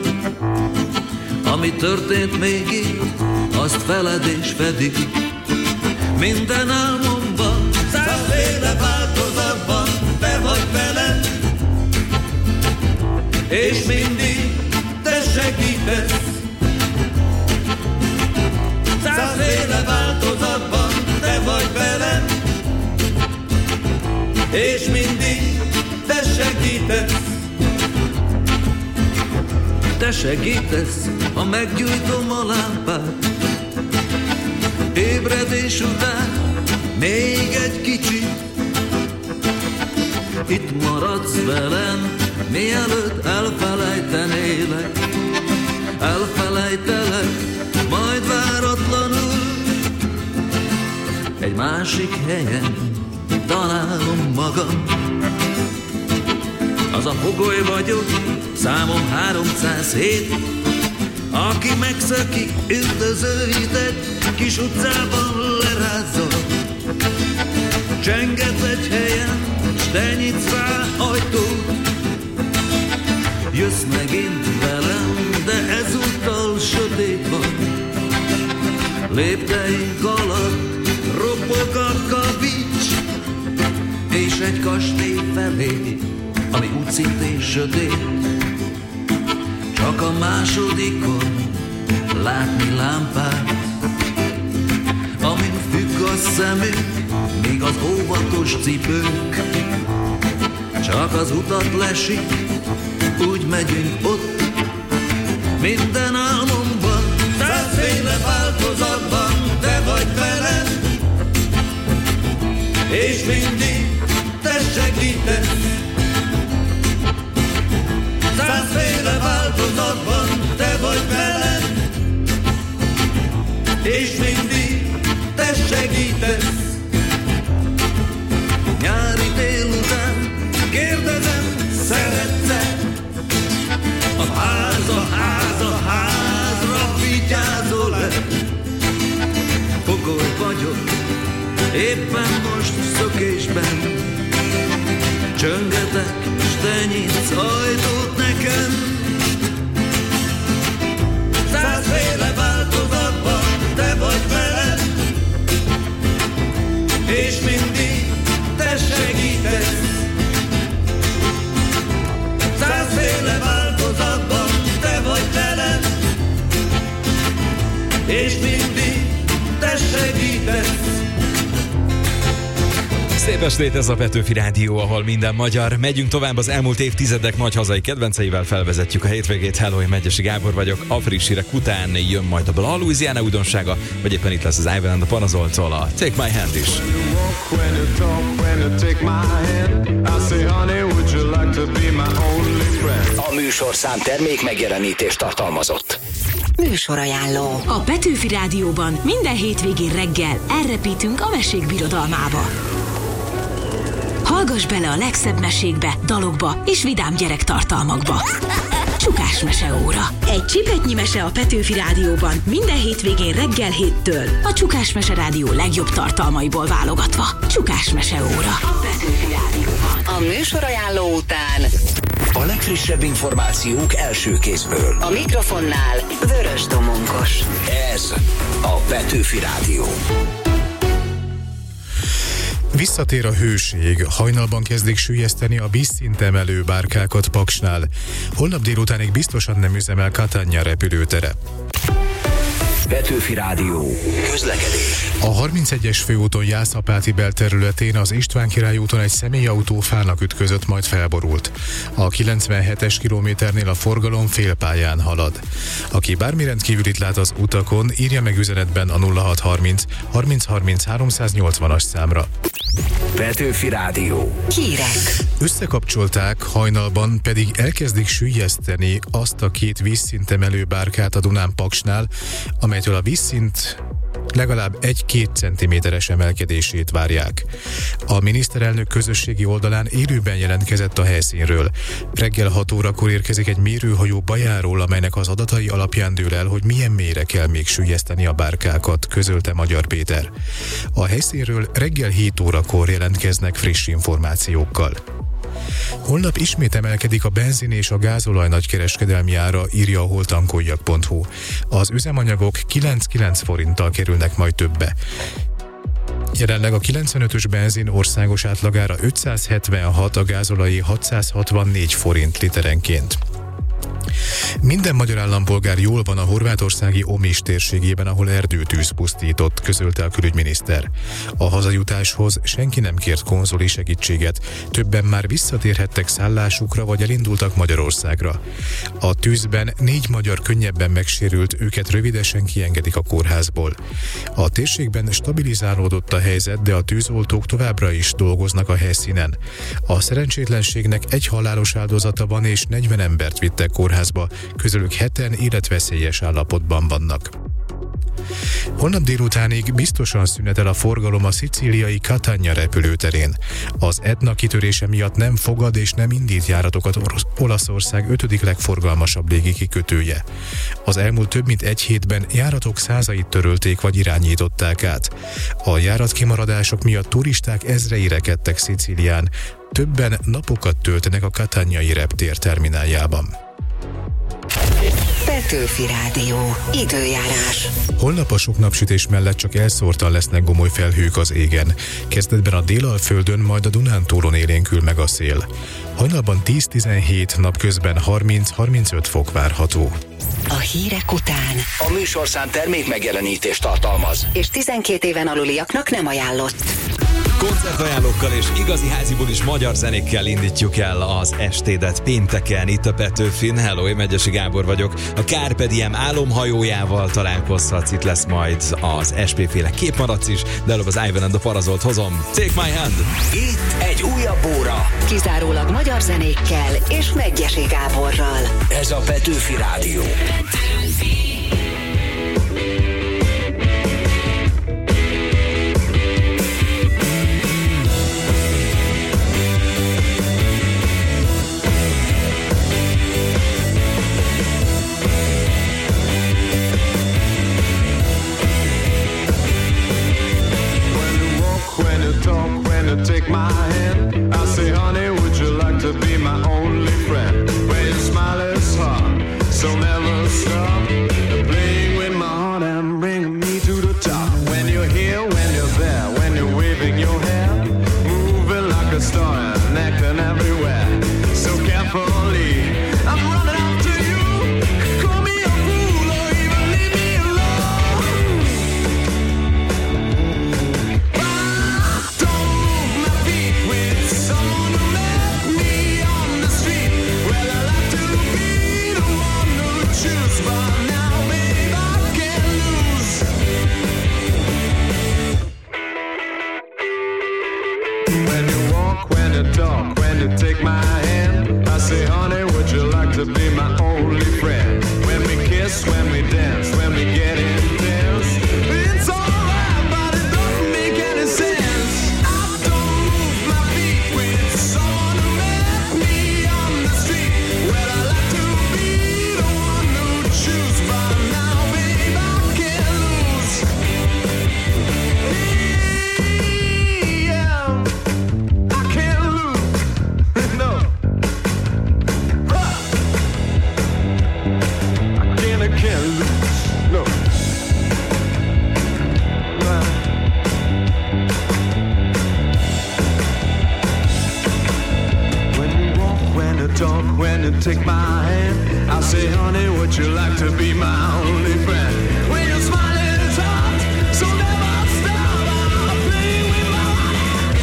Ami történt még így, azt feled és fedik. Minden álmomban, százféle változatban te vagy velem. És mindig te segítesz. Százféle változatban te vagy velem. És mindig te segítesz. Te segítesz, ha meggyújtom a lámpát. Ébredés után még egy kicsit. Itt maradsz velem, mielőtt elfelejtenélek. Elfelejtelek, majd váratlanul. Egy másik helyen találom magam. Az a fogoly vagyok, számom 307, aki megszöki üldözőit egy kis utcában lerázza. Csengetsz egy helyen, s te nyitsz rá ajtót. Jössz megint velem, de ezúttal sötét van. Lépteink alatt ropog a kavics, és egy kastély felé, ami úgy szintén sötét. Csak a másodikon látni lámpát, amin függ a szemünk, míg az óvatos cipők. Csak az utat lesik, úgy megyünk ott. Minden álmomban, százféle változatban te vagy velem. És mindig te segítesz. Százféle változatban te vagy velem. És mindig te segítesz. Nyári délután kérdezem, szeretsz-e? A házra vigyázol-e? Fogoly vagyok, éppen most szökésben. Csöngetek, s te nyitsz ajtót nekem. Százféle változatban te vagy velem. És mindig te segítesz. Százféle változatban te vagy és mindig te segítesz. Szép estét, ez a Petőfi Rádió, ahol minden magyar. Megyünk tovább az elmúlt évtizedek nagy hazai kedvenceivel, felvezetjük a hétvégét. Hello, én Megyesi Gábor vagyok. A friss hírek után jön majd a Bla Louisiana újdonsága, vagy éppen itt lesz az Ivan and the Parazoltól a Take My Hand is. A műsorszám termék megjelenítést tartalmazott. Műsorajánló. A Petőfi Rádióban minden hétvégén reggel elrepítünk a mesék birodalmába. Hallgass bele a legszebb mesékbe, dalokba és vidám gyerektartalmakba. Csukás meseóra. Egy csipetnyi mese a Petőfi Rádióban minden hétvégén reggel 7-től. A Csukás Mese Rádió legjobb tartalmaiból válogatva. Csukás meseóra. A Petőfi Rádióban. A műsorajánló után a legfrissebb információk első kézből. A mikrofonnál Vörös Domonkos. Ez a Petőfi Rádió. Visszatér a hőség, hajnalban kezdik süllyeszteni a vízszintemelő bárkákat Paksnál. Holnap délutánig biztosan nem üzemel Catania repülőtere. Petőfi Rádió. Közlekedés. A 31-es főúton Jászapáti belterületén az István Király úton egy személyautó fának ütközött, majd felborult. A 97-es kilométernél a forgalom félpályán halad. Aki bármi rendkívülit lát az utakon, írja meg üzenetben a 0630 3030 380-as számra. Petőfi Rádió. Hírek. Összekapcsolták, hajnalban pedig elkezdik süllyeszteni azt a két vízszintemelő bárkát a Dunán Paksnál, amelytől a vízszint legalább 1-2 centiméteres emelkedését várják. A miniszterelnök közösségi oldalán élőben jelentkezett a helyszínről. Reggel 6 órakor érkezik egy mérőhajó Bajáról, amelynek az adatai alapján dől el, hogy milyen mélyre kell még süllyeszteni a bárkákat, közölte Magyar Péter. A helyszínről reggel 7 órakor jelentkeznek friss információkkal. Holnap ismét emelkedik a benzin és a gázolaj nagykereskedelmi ára, írja a holtankoljak.hu. Az üzemanyagok 9,9 forinttal kerülnek majd többe. Jelenleg a 95-ös benzin országos átlagára 576, a gázolajé 664 forint literenként. Minden magyar állampolgár jól van a horvátországi Omis térségében, ahol erdőtűz pusztított, közölte a külügyminiszter. A hazajutáshoz senki nem kért konzuli segítséget, többen már visszatérhettek szállásukra, vagy elindultak Magyarországra. A tűzben 4 magyar könnyebben megsérült, őket rövidesen kiengedik a kórházból. A térségben stabilizálódott a helyzet, de a tűzoltók továbbra is dolgoznak a helyszínen. A szerencsétlenségnek 1 halálos áldozata van, és 40 embert vittek kórházba, közülük 7-en életveszélyes állapotban vannak. Holnap délutánig biztosan szünetel a forgalom a szicíliai Catania repülőterén. Az Etna kitörése miatt nem fogad és nem indít járatokat Olaszország 5. legforgalmasabb légikikötője. Az elmúlt több mint 1 hétben járatok százait törölték vagy irányították át. A járatkimaradások miatt turisták ezrei rekedtek Szicílián, többen napokat töltenek a cataniai reptér termináljában. Petőfi Rádió. Időjárás. Holnap a sok napsütés mellett csak elszórtan lesznek gomoly felhők az égen. Kezdetben a Délalföldön, majd a Dunántúlon élénkül meg a szél. Hajnalban 10-17, napközben 30-35 fok várható. A hírek után a műsorszám termék megjelenítést tartalmaz, és 12 éven aluliaknak nem ajánlott. Koncertajánlókkal és igazi háziból is magyar zenékkel indítjuk el az estédet pénteken itt a Petőfin. Hello, én Megyesi Gábor vagyok. A Carpe Diem álomhajójával találkozhatsz, itt lesz majd az SP-féle képmarac is, de előbb az Ivan and the Parazolt hozom. Take my hand! Itt egy újabb óra. Kizárólag magyar zenékkel és Megyesi Gáborral. Ez a Petőfi Rádió. Petőfi. Take my hand, I say, honey, would you like to be my only friend? When your smile is hard, so never stop. take my hand. I say, honey, would you like to be my only friend? When you're smiling, it's hard, so never stop. I'll play with my heart.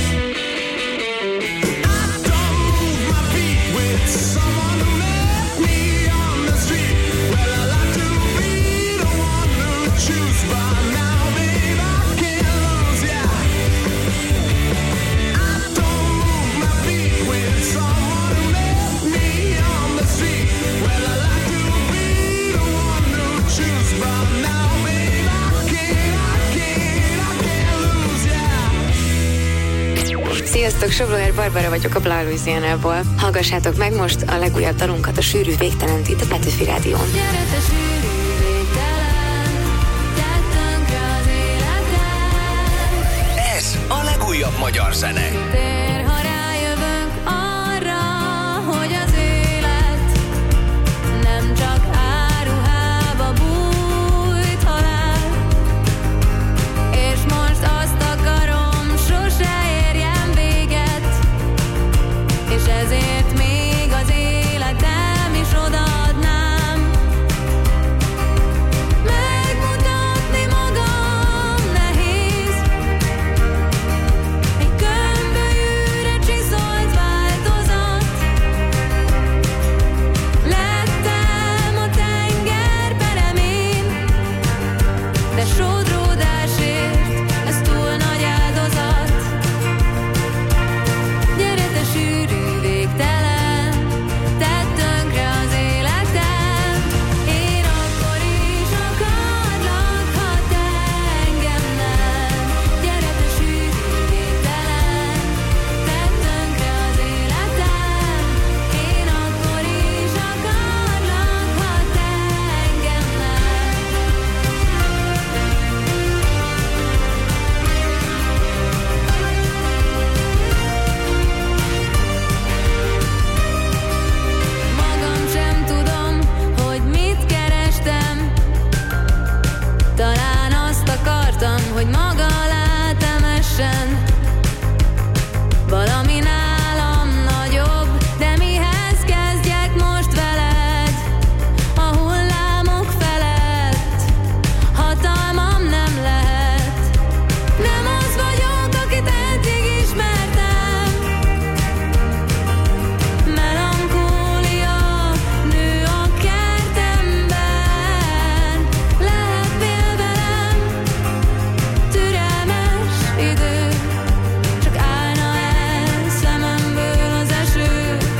I don't move my feet with someone who met me on the street. Well, I like to be the one who choose by now, babe. I can't lose, yeah. I don't move my feet with someone who met me on the street. Well, I like to be the one who choose by now, babe. I can't lose, yeah. Sziasztok, Soblóer Barbara vagyok a Bla Louisianából. Hallgassátok meg most a legújabb dalunkat, a Sűrű Végtelent itt a Petőfi Rádión. Gyere te sűrű végtelen, tedd tönkre az életem. Ez a legújabb magyar zene. Tér, ha rájövünk arra, hogy az élet nem csak áruhába bújt halál, és most azt akarom, sose érjen véget, és ezért még az életem is odaadnám. Megmutatni magam nehéz, egy gömbölyűre csiszolt változat. Lettem a tenger peremén, de sodródásért ez túl nagy áldozat. Gyere te sűrű végtelen, tedd tönkre az életem. Én akkor is akarlak, ha te engem nem. Gyere te sűrű végtelen, tedd tönkre az életem. Én akkor is akarlak, ha te engem nem. Magam sem tudom, hogy mit kerestem. Talán azt akartam, hogy maga alá temessen. Valami nálam nagyobb, de mihez kezdjek most veled? A hullámok felett hatalmam nem lehet. Nem az vagyok, akit eddig ismertem. Melankólia nő a kertemben. Lehetnél velem türelmes idő, csak állna el szememből az eső.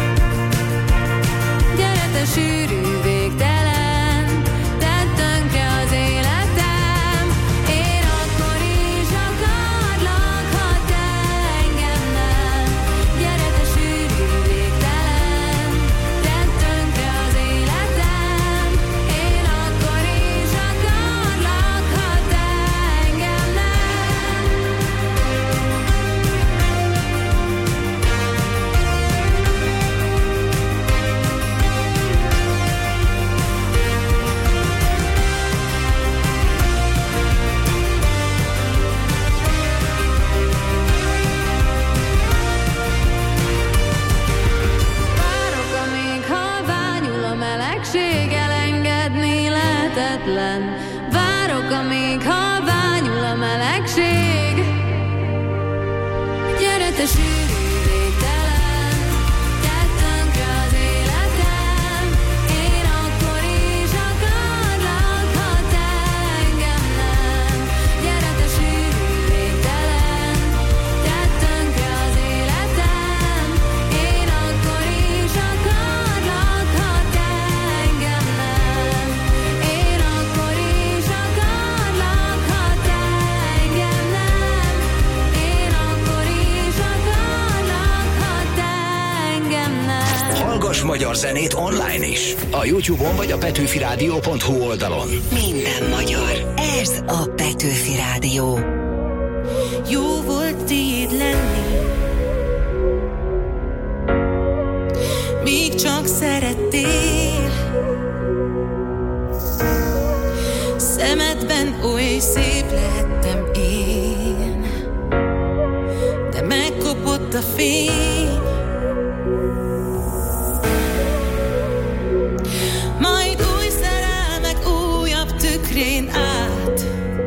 Gyere te sűrű végtelen, tedd tönkre az életem. Én akkor is akarlak, ha te engem nem. Gyere te sűrű végtelen, tedd tönkre az életem. Én akkor is akarlak, ha te engem nem. Várok, amíg halványul a melegség, elengedni lehetetlen. Várok, amíg halványul a melegség. Gyere te sűrű végtelen, tedd tönkre az életem. Én akkor is akarlak, ha te engem nem. Gyere te sűrű végtelen, tedd tönkre az életem. Én akkor is akarlak, ha te engem nem. Én akkor is akarlak, ha te engem nem. Én akkor is akarlak, ha te engem nem. Hallgass magyar zenét online is. A YouTube-on vagy a petőfiradio.hu oldalon. Minden magyar. Ez a Petőfi Rádió. Jó volt tiéd lenni, míg csak szerettél. Szemedben oly szép lettem én, de megkopott a fény. térén át.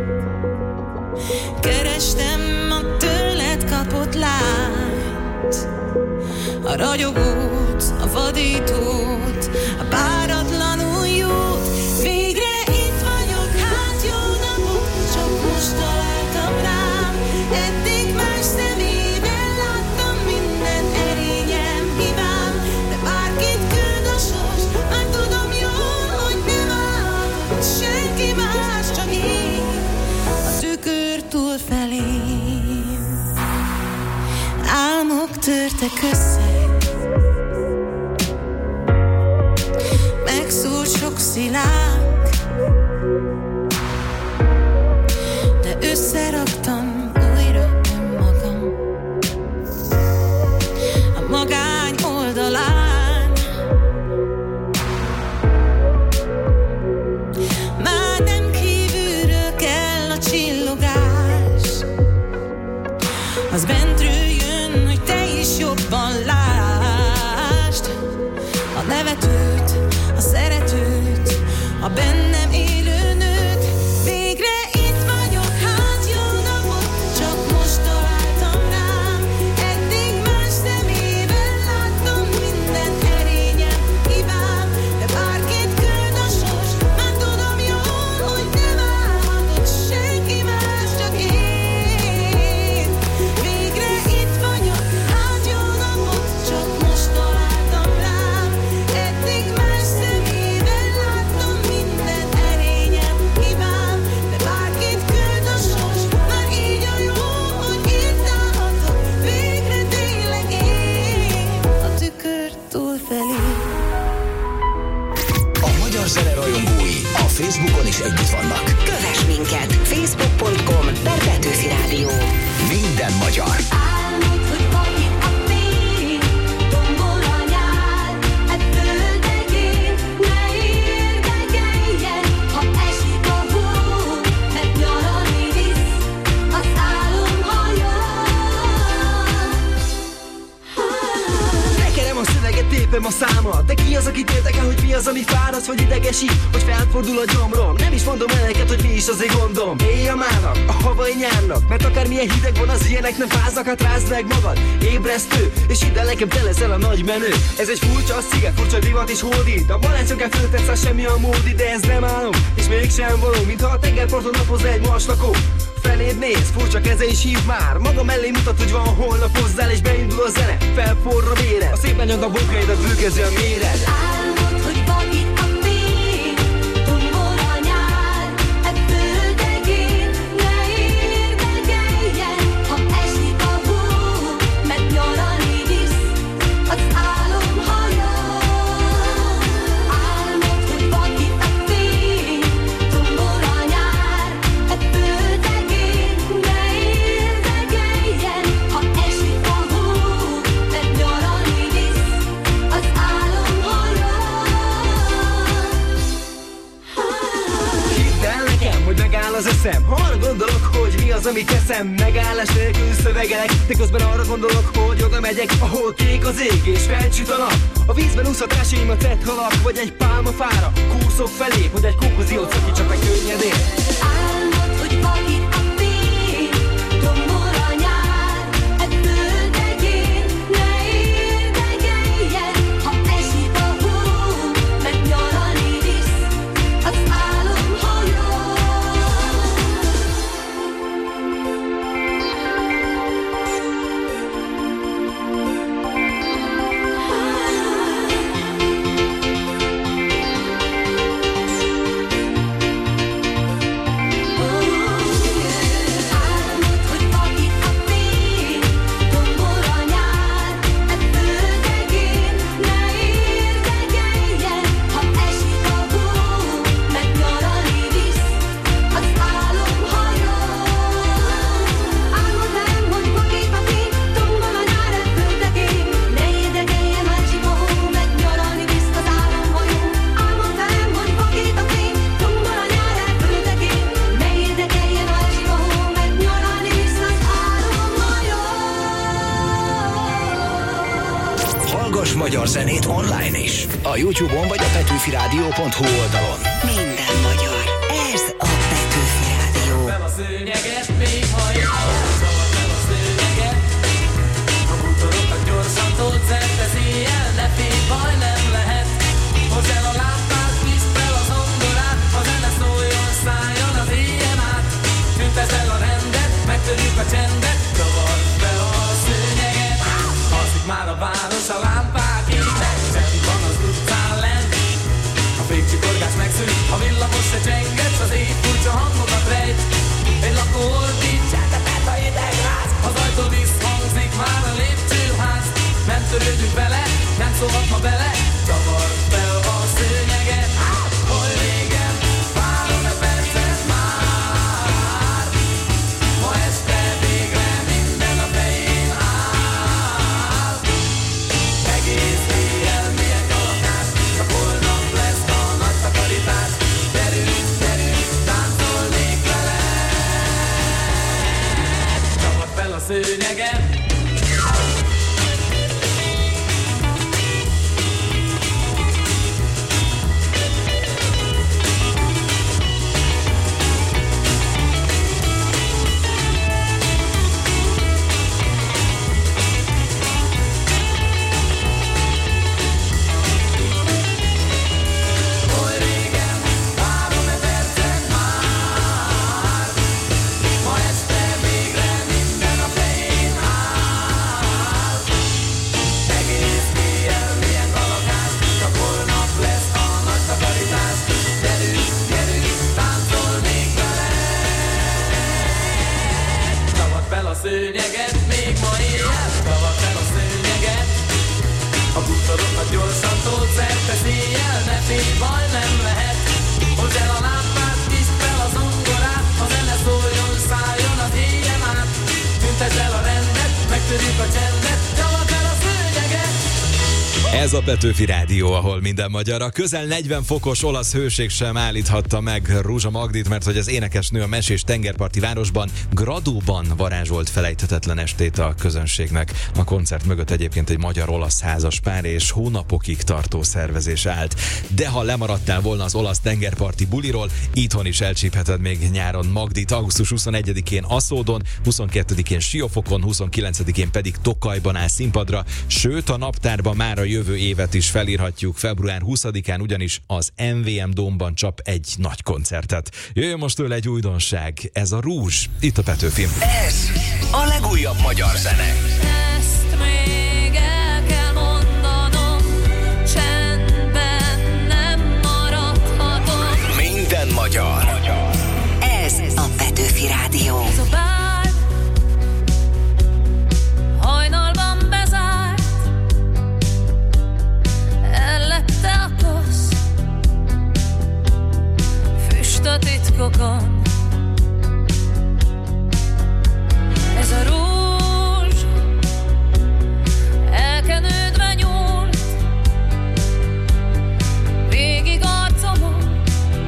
Kerestem a tőled kapott lányt, a ragyogót, a vadítót, a páratlanul jót. Végre itt vagyok, hát jó napot, csak most találtam rám. Eddig más szemében láttam minden erényem, hibám, de bárkit küld a sors, már tudom jól, hogy nem állhat senki más, csak én a tükör túl felém. Álmok törtek össze, megszúrt sok szilánk, de összeraktam újra önmagam a magány oldalán. Már nem kívülről kell a csillogás, az bentről jön, hogy te is jobban lásd a nevetőt, a szeretőt, a bennem élő nőt. Végre itt vagyok, hát jó napot, csak most találtam rám. Eddig más szemében láttam minden erényem, hibám, de bárkit küld a sors, már tudom jól, hogy nem állhatott senki más, csak én. Végre itt vagyok, hát jó napot, csak most találtam rám. Eddig más szemében láttam minden erényem, hibám, de bárkit küld a sors, már így a jó, hogy itt állhatok. Végre tényleg én a tükör túl felé. A magyar zene rajongói a Facebookon is együtt vannak. Kövess minket! Facebook.com/Petőfi Rádió. Minden magyar. Álmod, hogy vakít a fény, tombol a nyár, e földegén ne érdekeljen, ha esik a hó, mert nyaralni visz az álomhajó. Tekerem a szöveget, tépem a számat, de ki az, akit érdekel, hogy mi az, ami fáraszt vagy idegesít, hogy felfordul a gyomrom. Nem is mondom el neked, hogy mi is az én gondom. Éjjamának, a havai nyárnak, mert akármilyen hideg van, az ilyenek nem fáznak, hát rázd meg magad. Ébresztő, és hidd el nekem, te leszel a nagy menő. Ez egy furcsa sziget, furcsa divat és hódít. A Balenciaga föltetsz, az semmi a módi, de ez nem álom, és mégsem való, mintha a tengerparton napozna egy marslakó. Feléd néz, furcsa keze is hív már. Maga mellé mutat, hogy van holnap hozzál, és beindul a zene, felforra vére. A szép anyag a bokáidat bőkező a méred. Álmod, hogy vakít a fény, tombol a nyár, e földegén ne érdekeljen, ha esik a hó, mert nyaralni visz az álomhajó. Álmod, hogy vakít a fény, tombol a nyár, e földegén ne érdekeljen, ha esik a hó, mert nyaralni visz az álomhajó. Hidd el nekem, hogy megáll az eszem, ha arra gondolok, hogy mi az, amit teszem. Megállás nélkül szövegelek, de közben arra gondolok, hogy oda megyek, ahol kék az ég és felcsüt a nap. A vízben úszhatásaimat tett halak, vagy egy pálmafára kúszok felé, hogy egy konklúziót szakítsak meg könnyedén. Álmod, hogy vakít a fény, tombol a nyár, e földegén ne érdekeljen, ha esik a hó, mert nyaralni visz az álomhajó. magyar zenét online is. A YouTube-on vagy a petőfirádió.hu oldalon. Minden magyar. Ez a Ez a Petőfi Rádió, ahol minden magyar. A közel 40 fokos olasz hőség sem állíthatta meg Rúzsa Magdit, mert hogy az énekesnő a mesés tengerparti városban, Gradóban varázsolt felejthetetlen estét a közönségnek. A koncert mögött egyébként egy magyar-olasz házas pár és hónapokig tartó szervezés állt. De ha lemaradtál volna az olasz tengerparti buliról, itthon is elcsípheted még nyáron Magdit. Augusztus 21-én Aszódon, 22-én Siófokon, 29-én pedig Tokajban áll színpadra, sőt a naptárban már a jövő évet is felírhatjuk. Február 20-án ugyanis az MVM Dómban csap egy nagy koncertet. Jöjjön most tőle egy újdonság, ez a Rúzs, itt a Petőfim. Ez a legújabb magyar zene. Ezt még el kell mondanom, csendben nem maradhatok. Minden magyar. Ez a Petőfi Rádió. Ez a bár hajnalban bezárt, ellette a kosz, füst a titkokon. Ez a rúzs elkenődve nyúlt végig arcomon,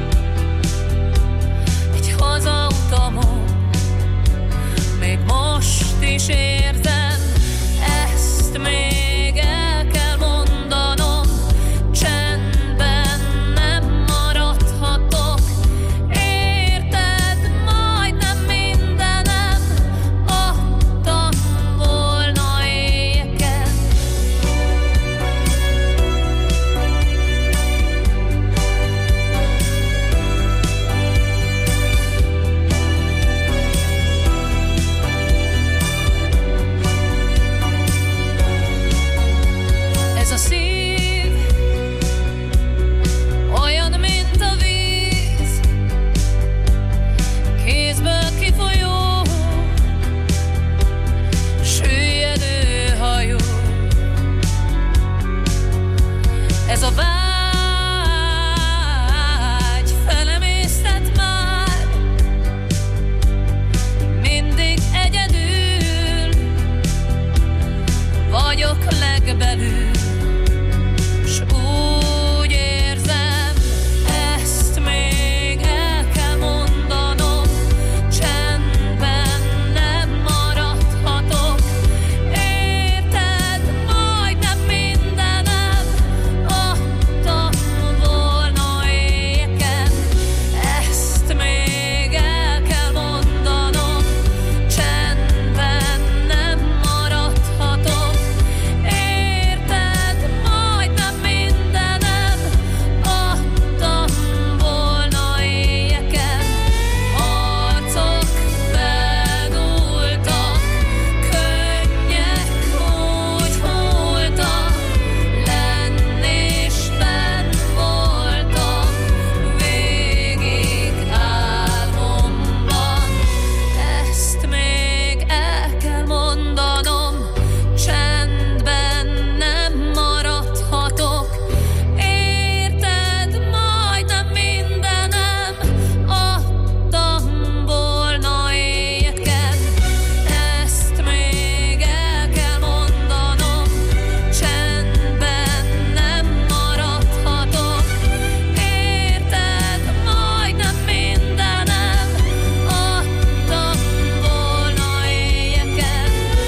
egy hazautamon. Még most is érzem, ezt még el kell mondanom, csendben nem maradhatok. Érted, majdnem mindenem adtam volna éjjel. Ez a szív olyan, mint a víz, kézből kifolyó, süllyedő hajó. Ez a vágy felemésztet már, mindig egyedül vagyok legbelül. S úgy érzem, ezt még el kell mondanom, csendben nem maradhatok. Érted, majdnem mindenem adtam volna éjjel. Ezt még el kell mondanom, csendben nem maradhatok. Érted, majdnem mindenem adtam volna éjjel. Arcok bedúltak, könnyek úgy múltak, lenn és benn voltak végig álmomban. Ezt még el kell mondanom, csendben nem maradhatok. Érted, majdnem mindenem adtam volna éjjel. Ezt még el kell mondanom, csendben nem maradhatok. Érted, majdnem mindenem adtam volna éjjel.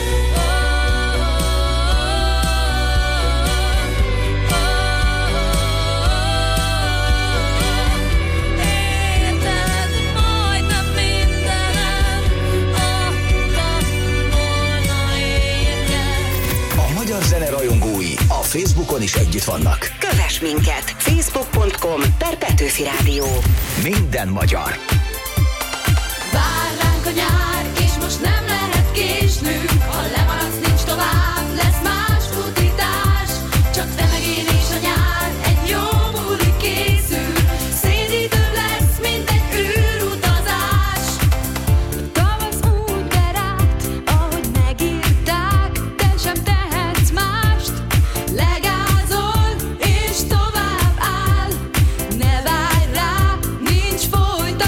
Érted, majdnem mindenem adtam volna éjjel. A magyar zene rajongói a Facebookon is együtt vannak. Kövess minket! Facebook.com/Petőfi Rádió. Minden magyar. Vár ránk a nyár, és most nem lehet késnünk. Ha lemaradsz, nincs tovább, lesz más futítás. Csak te meg én és a nyár, egy jó buli készül. Szédítőbb lesz, mint egy űrutazás. Tavasz úgy der át, ahogy megírták, te sem tehetsz mást. Legázol és tovább áll, ne várj rá, nincs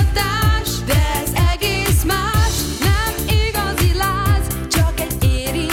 folytatás. De ez egész más, nem igazi láz, csak egy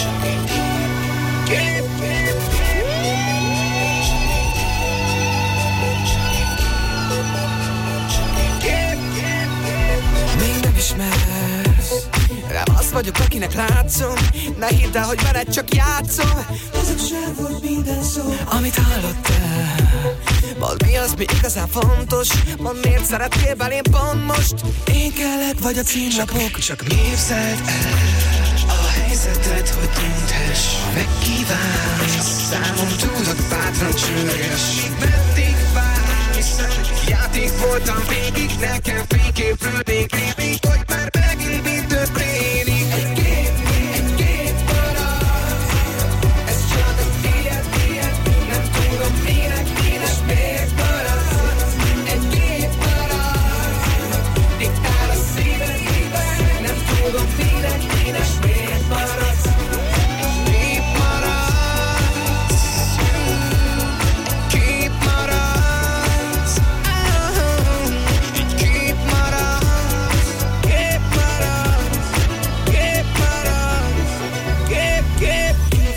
Még nem ismersz, nem az vagyok, akinek látszom. Ne hidd el, hogy veled csak játszom. Hazugság volt minden szó, amit hallottál. Mondd, mi az, mi igazán fontos. Mondd, miért szerettél belém pont most. Én kellek, vagy a címlapok. Csak képzeld el a helyzetet, hogy dönthess. Megkívánsz, számom tudok bátran csörges. Meddig vársz, hiszen játék voltam végig. Nekem fényképről még rémlik, hogy már megint mi történik. Egy kép marad, ez csak a tiéd. Nem tudom minek, és miért marad. Egy kép marad, diktál a szíved. Nem tudom minek, és miért marad. Kép marad, kép marad. Egy kép marad, kép marad, kép marad, kép.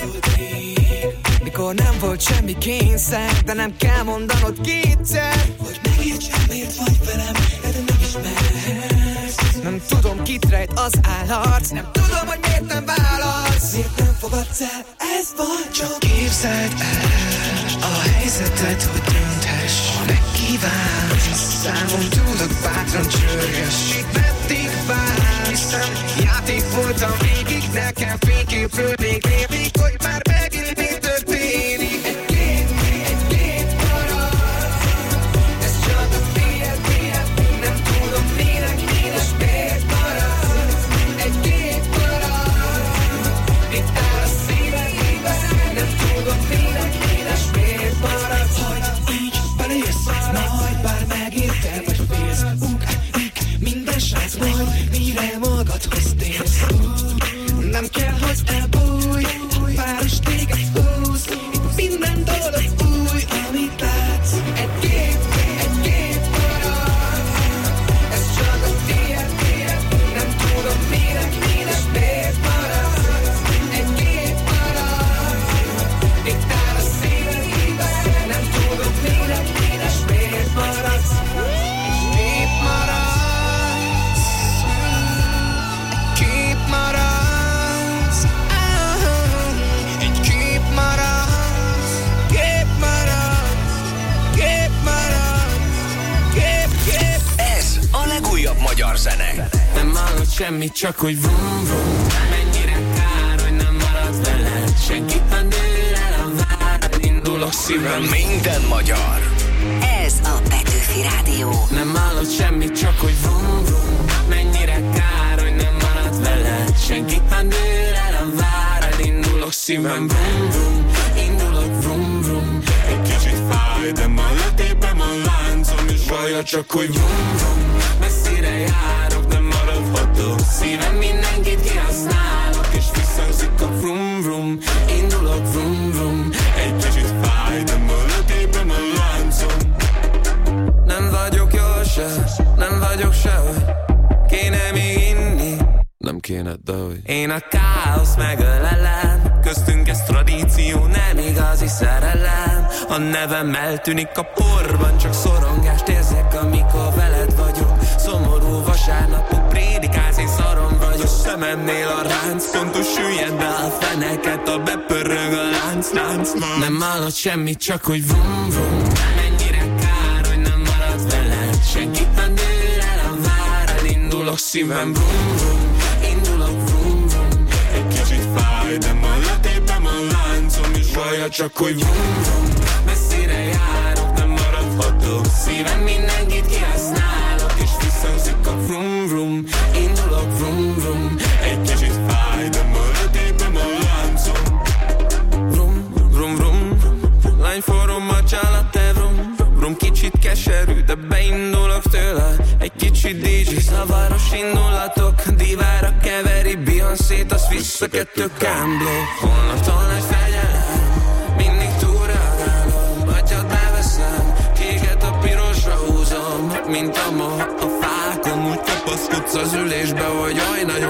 Mikor nem volt semmi kényszer, de nem kell mondanod kétszer, hogy megértsem, miért vagy velem, de nem ismersz. Nem tudom, kit rejt az állarc, nem tudom, hogy miért nem válasz. Miért nem fogadsz el, ez vagy csak képzeld el a helyzetet, hogy dönthess. Ha megkívánsz, számom tudok bátran csörges. Meddig vársz, hiszen játék voltam végig. Nekem fényképről még rémlik, hogy már megint mi történik. Egy kép marad, ez csak a tiéd. Nem tudom minek, és miért marad. Egy kép marad, diktál a szíved. Nem tudom minek, és miért marad. Hogy így belépsz, majd bár megérted, vagy félsz. Minden srác majd, mire magadhoz térsz. Nem kell, hogy elbújj, város téged húz. Itt minden dolog új, amit látsz. Egy kép marad, ez csak a tiéd. Nem tudom minek, és miért marad. Egy kép marad, diktál a szíved. Nem tudom minek, és miért maradsz. Egy kép maradsz, egy kép maradsz. Egy kép maradsz, kép maradsz, kép maradsz, kép. Ez a legújabb magyar zene. Nem hallod semmit, csak hogy vum vum. Mennyire kár, hogy nem maradsz veled. Senki nem dől el a várad. Indulok szívem. Minden magyar. Ez a Petőfi Rádió. Nem hallod semmit, csak hogy vum vum. Mennyire kár, hogy nem maradsz veled. Senki nem dől el a várad. Indulok szívem. Vum vum. Indulok vum vum. Egy kicsit fáj, de ma letépem a láncom. És vaja csak hogy vum vum. Messzire járok, de maradhatok. Szívem mindenkit kihasználok. És visszhangzik a vrum vrum. Indulok vrum vrum. Egy kicsit fáj, de ma letépem a láncom. Nem vagyok jól se, nem vagyok sehogy. Kéne még inni, nem kéne, de hogy. Én a káosz megölelem. Köztünk ez tradíció, nem igazi szerelem. A nevem eltűnik a porban, csak szorongást érzek, amikor veled vagyok. Szomorú vasárnapok, prédikálsz, én szarom vagyok. Szememnél a ránc, fontos süllyed be a feneket, a bepörög a lánc. Nem hallod semmit, csak hogy vum vum. Mennyire kár, hogy nem maradsz veled. Senkit nem dől el a várad. Indulok szívem, vum vum. Indulok vum vum. Egy kicsit fáj, de ma letépem a láncom. És vaja csak hogy vum vum. Messzire járok, nem maradhatok. Szívem mindenkit kihasználok. És visszhangzik a vrum vrum. Indulok vrum vrum. Egy kicsit fáj, de ma letépem a láncom. Vrum vrum vrum. Lány forrom a csalate vrum vrum. Kicsit keserű, de beindulok tőle. Egy kicsit DJ, zavaros indulatok. Divára keveri Beyoncé-t, azt vissza kettő kámblok. Holnaptól nagy fegyelem, mindig túlreagálom. Agyat beveszem, kéket a pirosra húzom. Mint a moha a fákon, úgy kapaszkodsz az ülésbe, hogy jaj, nagyon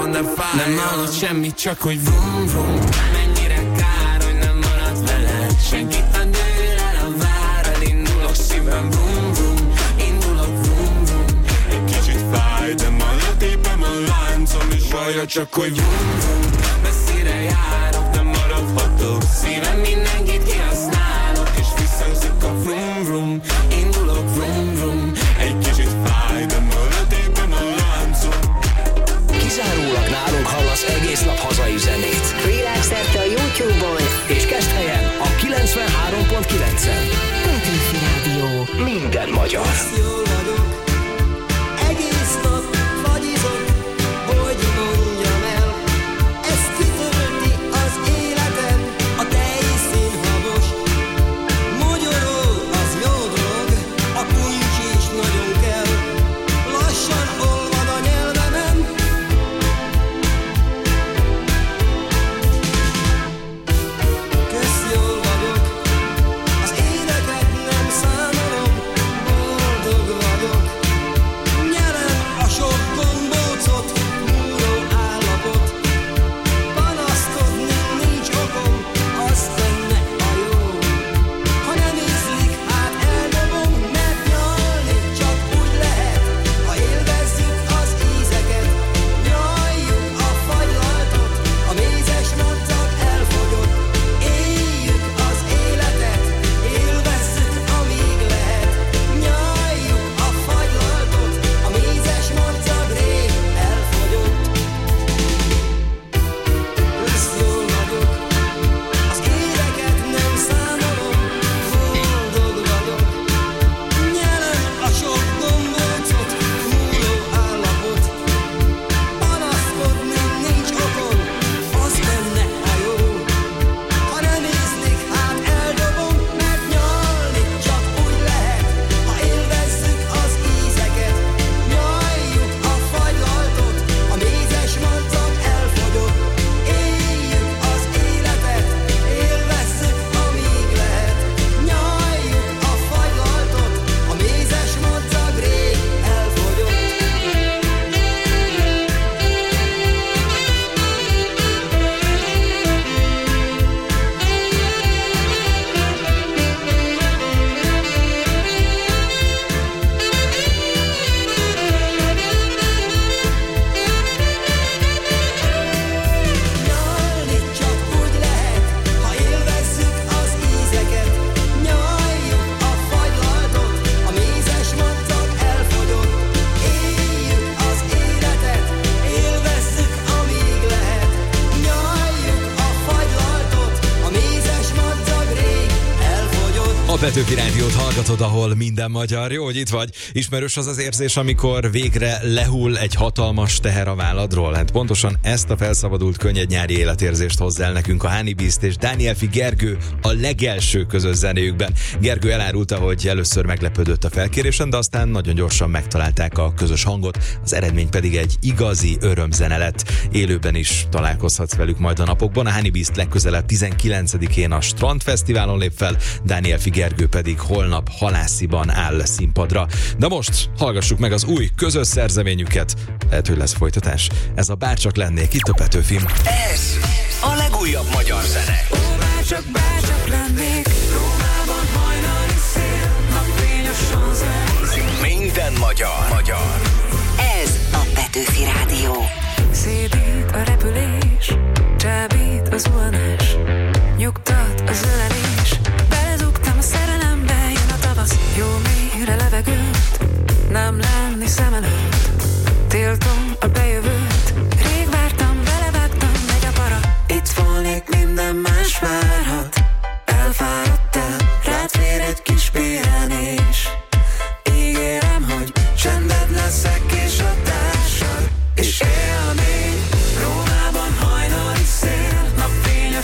van, de fáj. Nem hallod semmit, csak hogy vrum vrum. Mennyire kár, hogy nem marad veled. Senkit a dől el a várad. Indulok szívem vrum vrum. Indulok vrum vrum. Egy kicsit fáj, de majd tépem a láncom. És hallja csak, hogy vrum vrum. Messzire járok, de maradhatok. Szívem mindenkit kihasználok. És visszhangzik a vrum vrum. Indulok vrum vrum. Egy kicsit fáj, de majd tépem a láncom. Kizárólag nálunk hallasz egész nap hazai zenét. Világszerte a YouTube-on. És kezd helyen a 93.9-en. Petőfi Rádió. Minden magyar. Jól vagyok, egész nap fagyizok, hogy mondjam el. Ez kitölti az életem, a teljes színhabos. Mogyoró, az jó dolog, a kuncs is nagyon kell. Lassan olvad a nyelvemen. Kösz, jól vagyok, az éneket nem számolom, boldog vagyok. Nyelem a sok gombócot, múló állapot. Panaszkodni nincs okom, az benne a jó. Ha nem ízlik, hát eldobom, mert nyalni csak úgy lehet. Ha élvezzük az ízeket, nyaljuk a fagylaltot, a mézes madzag elfogyott. Éljük az életet, élvezzük, amíg lehet. Nyaljuk a fagylaltot, a mézes madzag rég elfogyott. Kösz, jól vagyok, az éveket nem számolom, boldog vagyok. Nyelem a sok gombócot, múló állapot. Panaszkodni nincs okom, az benne a jó. Ha nem ízlik, hát eldobom, mert nyalni csak úgy lehet. Ha élvezzük az ízeket, nyaljuk a fagylaltot, a mézes madzag elfogyott. Éljük az életet, élvezzük, amíg lehet. Nyaljuk a fagylaltot, a mézes madzag rég elfogyott. Nyalni csak úgy lehet, ha élvezzük az ízeket. Nyaljuk a fagylaltot, a mézes madzag elfogyott. Éljük az életet, élvezzük, amíg lehet. Nyaljuk a fagylaltot, a mézes madzag rég elfogyott. A Petőfi Rádiót hallgatod, ahol minden magyar. Jó, hogy itt vagy. Ismerős az az érzés, amikor végre lehull egy hatalmas teher a válladról? Hát pontosan ezt a felszabadult, könnyed nyári életérzést hozzá el nekünk a Honey Beast és Dánielfi Gergő a legelső közös zenéjükben. Gergő elárulta, hogy először meglepődött a felkérésen, de aztán nagyon gyorsan megtalálták a közös hangot, az eredmény pedig egy igazi örömzene lett. Élőben is találkozhatsz velük majd a napokban. A Honey Beast legközelebb 19-én a Strand Fesztiválon lép fel, Dánielfi Gergő pedig holnap Halásziban áll színpadra. De most hallgassuk meg az új közös szerzeményüket. Lehet, hogy lesz folytatás. Ez a Bárcsak lennék, itt a Petőfim. Ez a legújabb magyar zene. Bárcsak lennék, Rómában hajnali szél, napfény a Champs-Élysées. Minden magyar. Ez a Petőfi Rádió. Szédít a repülés, csábít az zuhanás, nyugtat az ölelés. Belezugtam a szerelembe, jön a tavasz, jó mélyre levegőt, nem lenni szem előtt. Tiltom a bejövőt, rég vártam, belevágtam, megy a para. Itt volnék, minden más várhat. Elfáradtál, rád fér egy kis pihenés. Ígérem, hogy csended leszek és a társad. És élmény, Rómában hajnali szél, napfény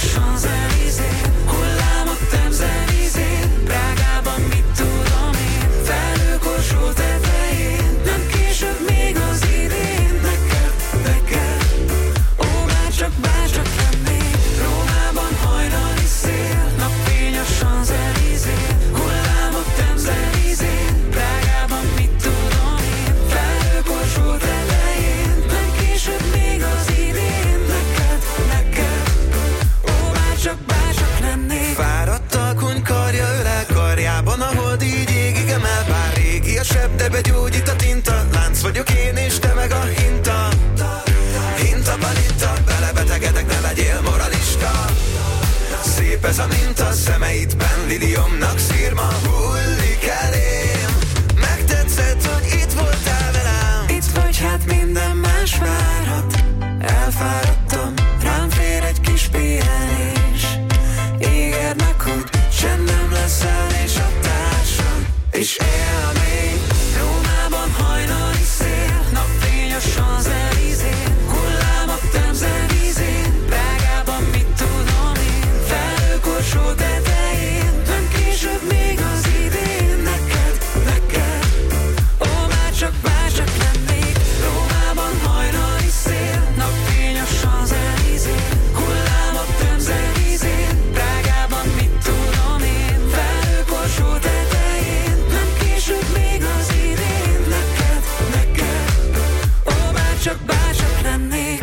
de begyógyít a tinta. Lánc vagyok én és te meg a hinta. Hinta palinta, belebetegedek, ne legyél moralista. Szép ez a minta, szemeidben Liliomnak szírma hullik elém. Megtetszett, hogy itt voltál velem. Itt vagy, hát minden más várhat. Elfáradtam, rám fér egy kis pihenés. Ígérd meg, hogy csendem leszel és a társam. És élmény, Rómában hajnali szél. Napfény a Champs-Élysén, hullámok Temze vízén. Prágában mit tudom én, felhőkorsó tetején. Nem később még az idén, neked, ó, bárcsak lennék. Rómában hajnali szél, napfény a Champs-Élysén, hullámok Temze vízén. Prágában mit tudom én, felhőkorsó tetején. Nem később még az idén, neked, ó, bárcsak lennék.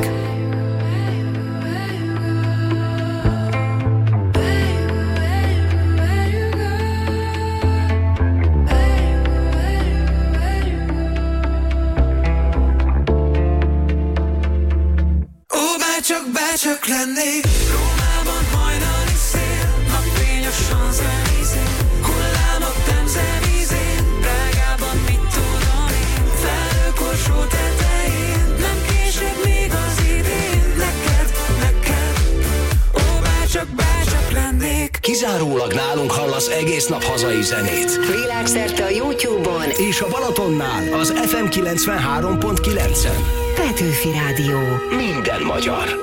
Ó, bárcsak lennék. Rómában hajnali szél, napfény a Champs-Élysén, hullámok Temze vízén. Prágában mit tudom én, felhőkorsó tetején. Nem később még az idén, neked, ó, bárcsak lennék. Kizárólag nálunk hallasz egész nap hazai zenét. Világszerte a YouTube-on És a Balatonnál az FM 93.9-en. Petőfi Rádió. Minden magyar.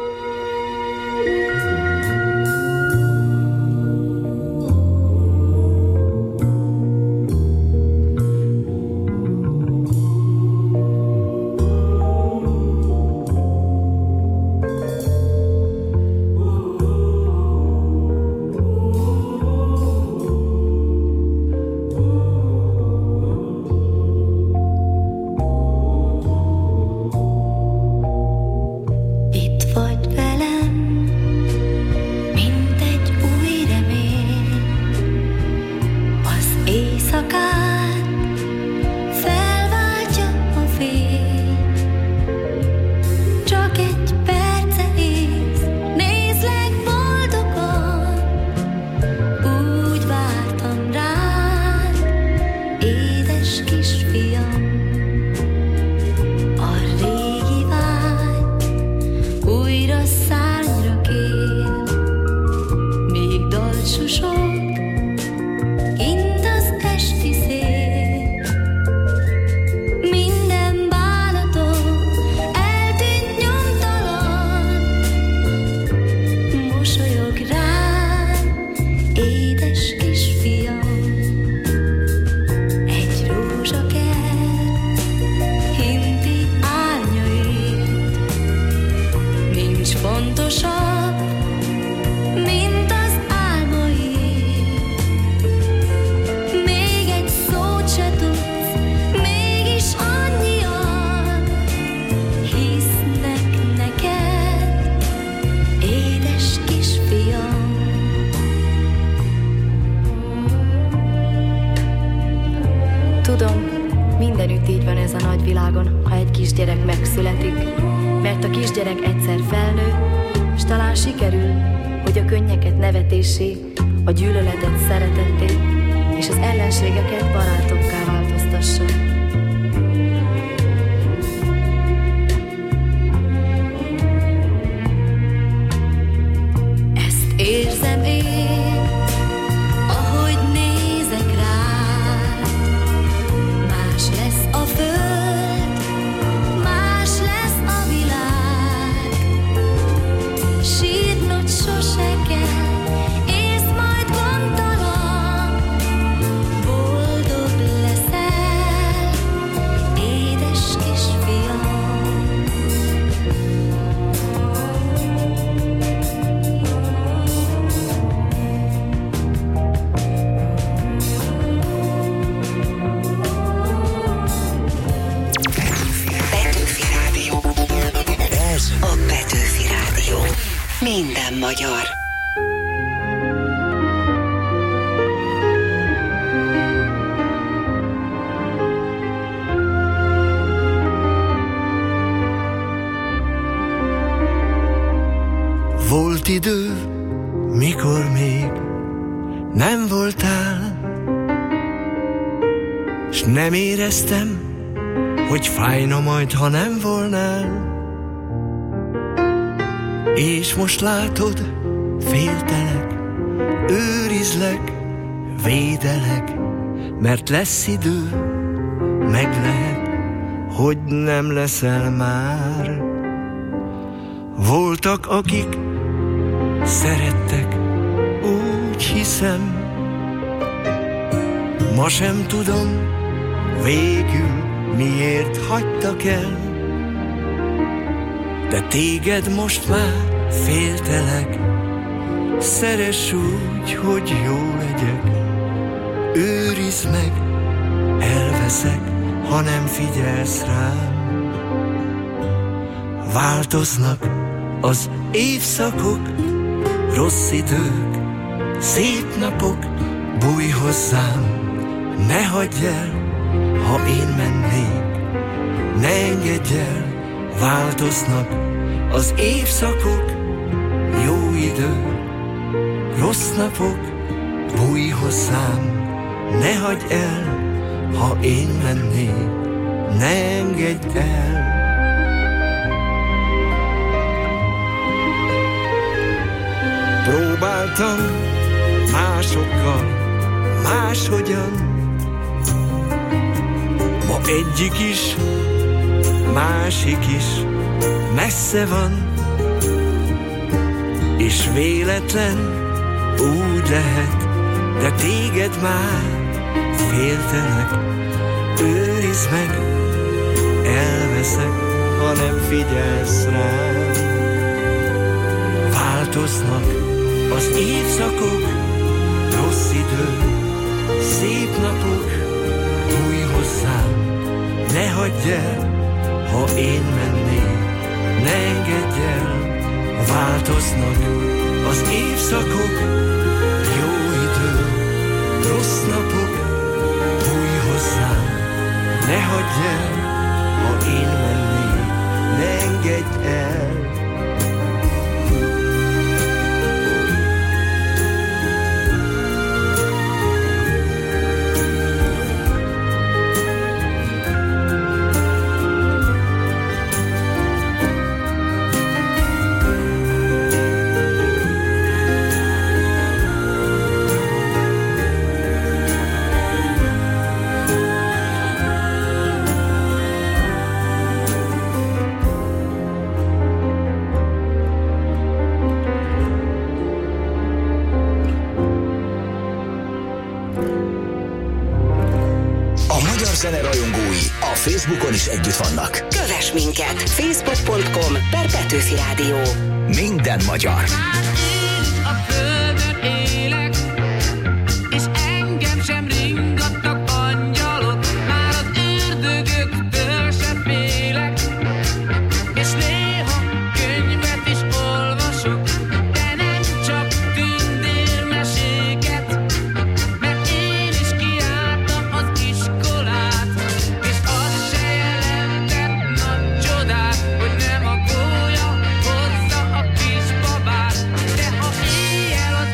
Tudom, mindenütt így van ez a nagyvilágon, ha egy kisgyerek megszületik, mert a kisgyerek egyszer felnő, s talán sikerül, hogy a könnyeket nevetésé, a gyűlöletet szeretetté, és az ellenségeket barátokká változtassa. Ezt érzem én, ahogy nézek rád. Más lesz a föld, más lesz a világ. Sírnod sose kell, ész majd gondtalan. Boldog leszel, édes kisfiam. Petőfi Rádió. Ez a Petőfi Rádió. Minden magyar. Volt idő, mikor még nem voltál, s nem éreztem, hogy fájna majd, ha nem volnál. És most látod, féltelek, őrizlek, védelek, mert lesz idő, meg lehet, hogy nem leszel már. Voltak, akik szerettek, úgy hiszem, ma sem tudom, végül miért hagytak el. De téged most már féltelek, szeress úgy, hogy jó legyek. Őrizd meg, elveszek, ha nem figyelsz rám. Változnak az évszakok, rossz idők, szép napok, bújj hozzám, ne hagyj el, ha én mennék, ne engedj el. Változnak az évszakok, jó idő, rossz napok, bújj hozzám, ne hagyj el, ha én mennék, ne engedj el. Próbáltam másokkal, máshogyan, ma egyik is, másik is messze van, és véletlen úgy lehet, de téged már féltelek. Őrizd meg, elveszek, ha nem figyelsz rám. Változnak az évszakok, rossz idő, szép napok, bújj hozzám, ne hagyj el, ha én mennék, ne engedj el. Változnak az évszakok, jó idő, rossz napok, bújj hozzám, ne hagyj el, ha én mennék, ne engedj el. Zene rajongói a Facebookon is együtt vannak. Kövess minket! Facebook.com/Petőfi Rádió. Minden magyar. A földön élek, és engem sem ringatnak angyalok, már az ördögöktől sem félek, és néha könyvet is olvasok, de nem csak tündérmeséket, mert én is kijártam az iskolát, és az se jelentett nagy csodát, hogy nem a gólya hozza a kisbabát, de ha éjjel az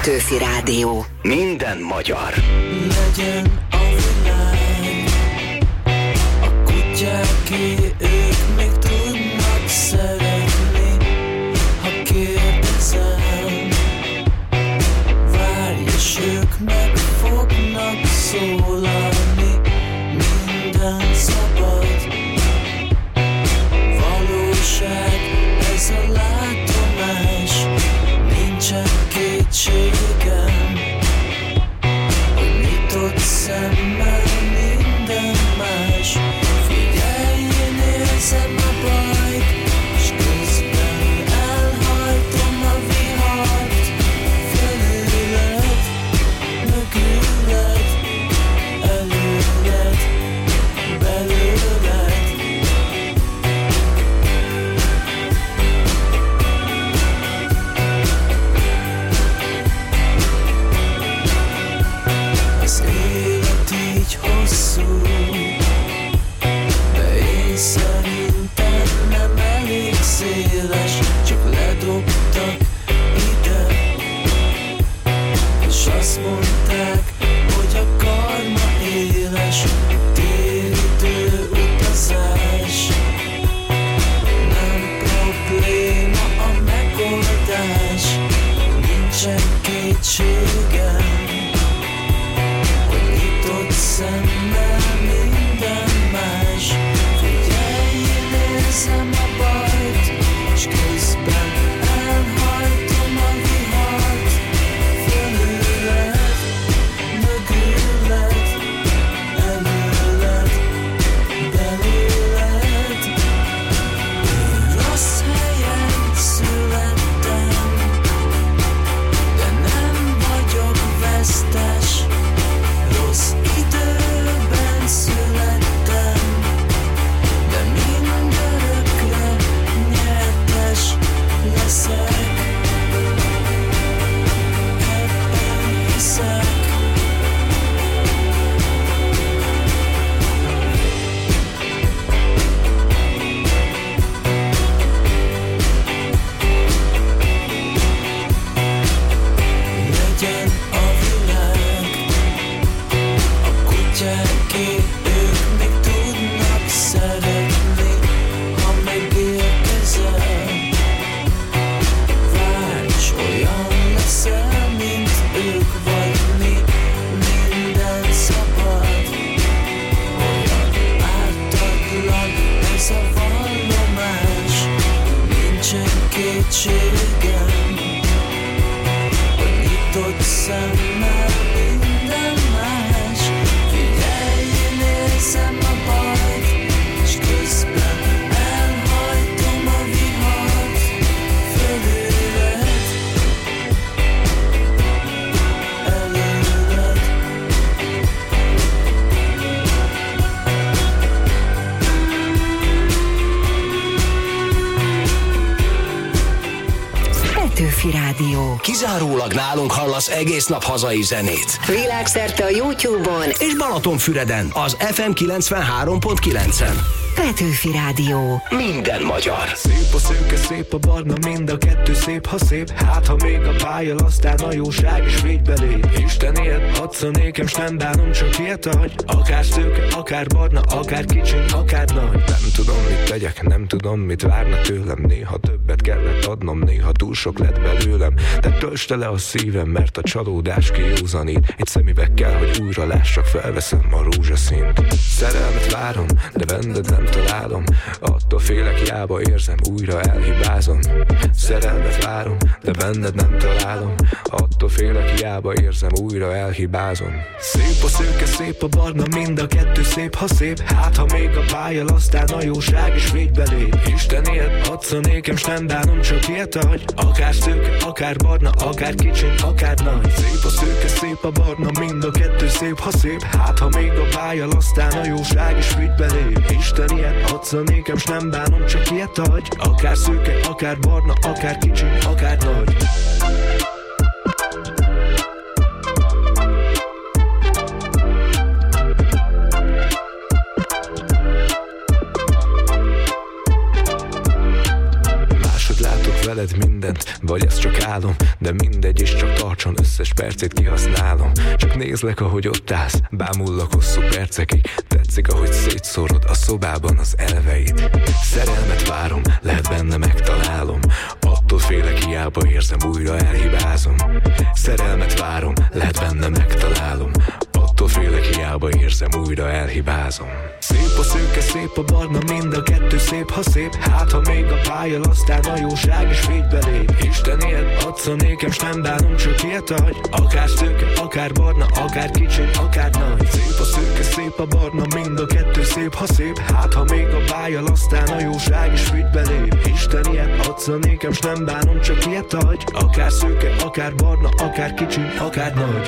Petőfi Rádió. Minden magyar. Legyen a világ a kutyáké, ők még tudnak szeretni. Ha kérdezem, várj, és ők meg fognak szólalni. Minden szabad, valóság, ez a látomás. Nincsen kétségem, hogy nyitott szemmel minden más. Figyelj, én érzem a bajt, és közben elhajtom a vihart. Felüled, mögüled, előled, belőled. Az élet így hosszú, de én szerintem nem elég széles. Csak ledobtak ide, és azt mondták, hogy a karma éles. Térítő utazás, nem probléma a megoldás. Nincsen kétségem, hogy nyitott szemmel minden más. Figyelj, én érzem a bajt, és közben elhajtom a vihart. Felüled, mögüled, előled, belőled. Én rossz helyen születtem, de nem vagyok vesztes. Rossz időben születtem, de mindörökre nyertes leszek. Ebben hiszek. Legyen a világ a kutyáké, ők még tudnak szeretni. Ha megérkezel, várj, s olyan leszel, mint ők vagy mi. Minden szabad, olyan ártatlan ez a vallomás. Nincsen kétségem, hogy nyitott szemmel minden más. Figyelj, én érzem a bajt, és közben elhajtom a vihart. Felüled, előled. Petőfi Rádió. Kizárólag nálunk hallasz egész nap hazai zenét. Világszerte a YouTube-on És Balatonfüreden az FM 93.9-en. Petőfi Rádió. Minden magyar. Szép a szőke, szép a barna, mind a kettő szép, ha szép. Hát, ha még a pályal, aztán a jóság is végybe lép. Isten élt, adsz a nékem, s nem bánom, csak ilyet adj. Akár szőke, akár barna, akár kicsi, akár nagy. Nem tudom, mit tegyek, nem tudom, mit várna tőlem. Néha többet kellett adnom, néha túl sok lett belőlem. De töltsd tele a szívem, mert a csalódás kijózanít. Egy szemüvegkel, hogy újra lássak, felveszem a rózsaszínt. Szerelmet várom, de benned nem találom. Attól félek, hiába érzem, újra elhibázom. Szerelmet várom, de benned nem találom. Attól félek, hiába érzem, újra elhibázom. Szép a szőke, szép a barna, mind a kettő szép, ha szép. Hát, ha még a pályal, aztán a jóság is végybe lép. Isten élt, adsz a nékem, s nem bánom, csak ilyet adj. Akár szőke, akár barna, akár kicsi, akár nagy. Szép a szőke, szép a barna, mind a kettő szép, ha szép. Hát, ha még a pályal, aztán a jóság is végybe lép. Isten ilyet, adsz a nékem, s nem bánom, csak ilyet adj. Akár szőke, akár barna, akár kicsi, akár nagy. veled mindent, vagy ez csak álom, de mindegy, és csak tartson, összes percét kihasználom. Csak nézlek, ahogy ott állsz, bámullak hosszú percekig. Tetszik, ahogy szétszórod a szobában az elveid. Szerelmet várom, lehet benne megtalálom. Attól félek, hiába érzem, újra elhibázom. Szerelmet várom, lehet benne megtalálom. Attól félek, hiába érzem, újra elhibázom. Szép a szőke, szép a barna, mind a kettő szép, ha szép. Hát, ha még a pálya, aztán a jóság is végy belé. Isten élt, adsz a nékem, s nem bánom, csak ilyet adj. Akár szőke, akár barna, akár kicsi, akár nagy. Szép a szőke, szép a barna, mind a kettő szép, ha szép. Hát, ha még a pálya, aztán a jóság is végy belé. Isten ilyet, adsz a nékem, s nem bánom, csak ilyet adj. Akár szőke, akár barna, akár kicsi, akár nagy.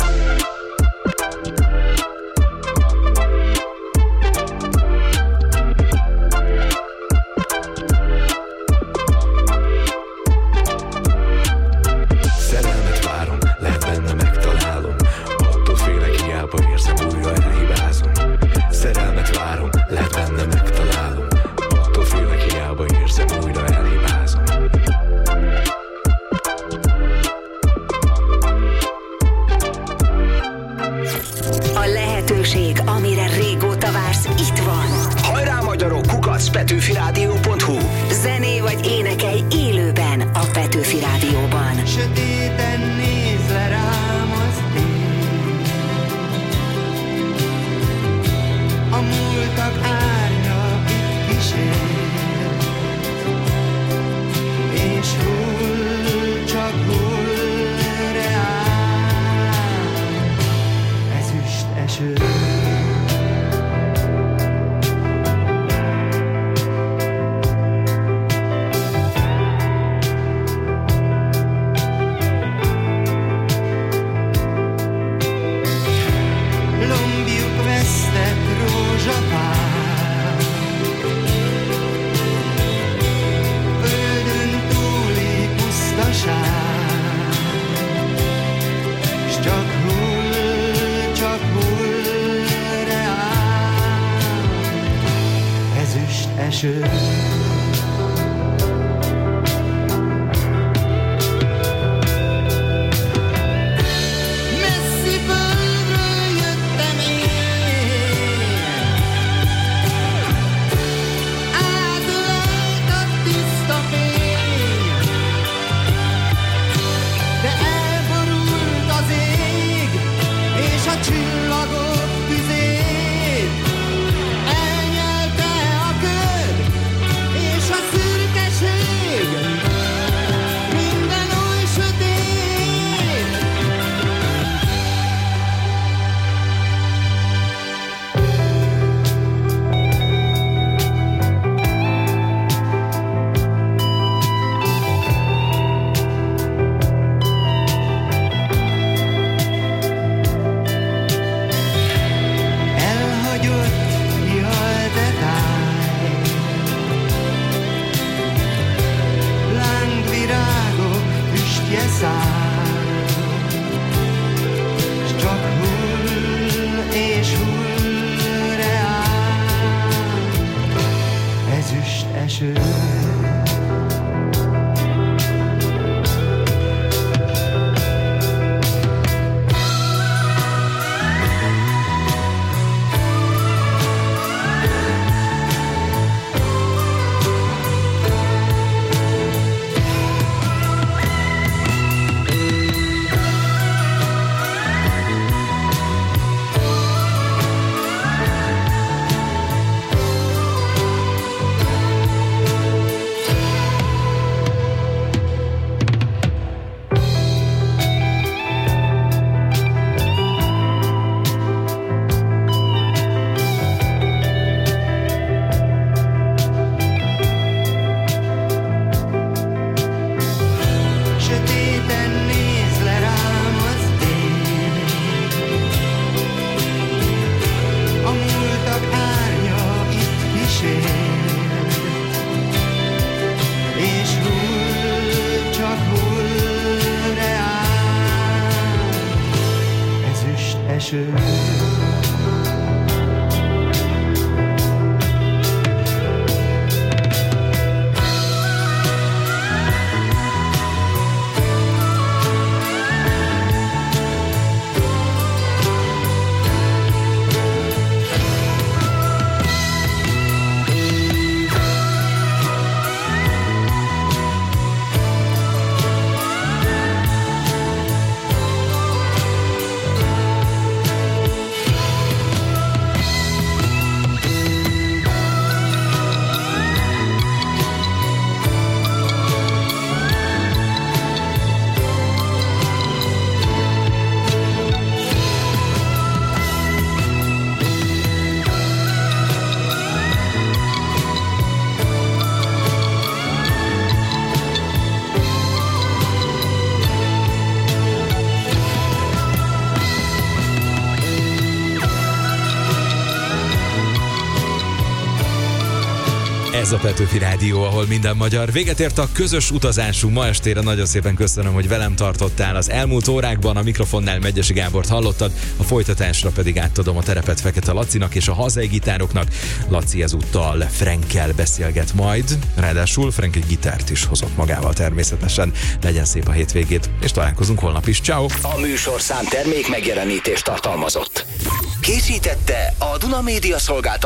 Amire régóta vársz, itt van. Hajrá magyarok, @petőfiradio.hu. Zené vagy énekelj élőben a Petőfi Rádióban. Sötéten néz le rám az ég, a múltak árnya itt kísér, és hull, csak hull reál ezüst eső. Eső. Messzi földről jöttem én, átölelt a tiszta fény, de elborult az ég, és a csillagok tüzét elnyelte a köd, Ez a Petőfi Rádió, ahol minden magyar. Véget ért a közös utazásunk ma estére. Nagyon szépen köszönöm, hogy velem tartottál. Az elmúlt órákban a mikrofonnál Megyesi Gábort hallottad, a folytatásra pedig átadom a terepet Fekete Lacinak és a hazai gitároknak. Laci ezúttal Frankkel beszélget majd, ráadásul Frank egy gitárt is hozott magával természetesen. Legyen szép a hétvégét, és találkozunk holnap is. Ciao. A műsorszám termék megjelenítést tartalmazott. Készítette a Duna Média Szolgáltató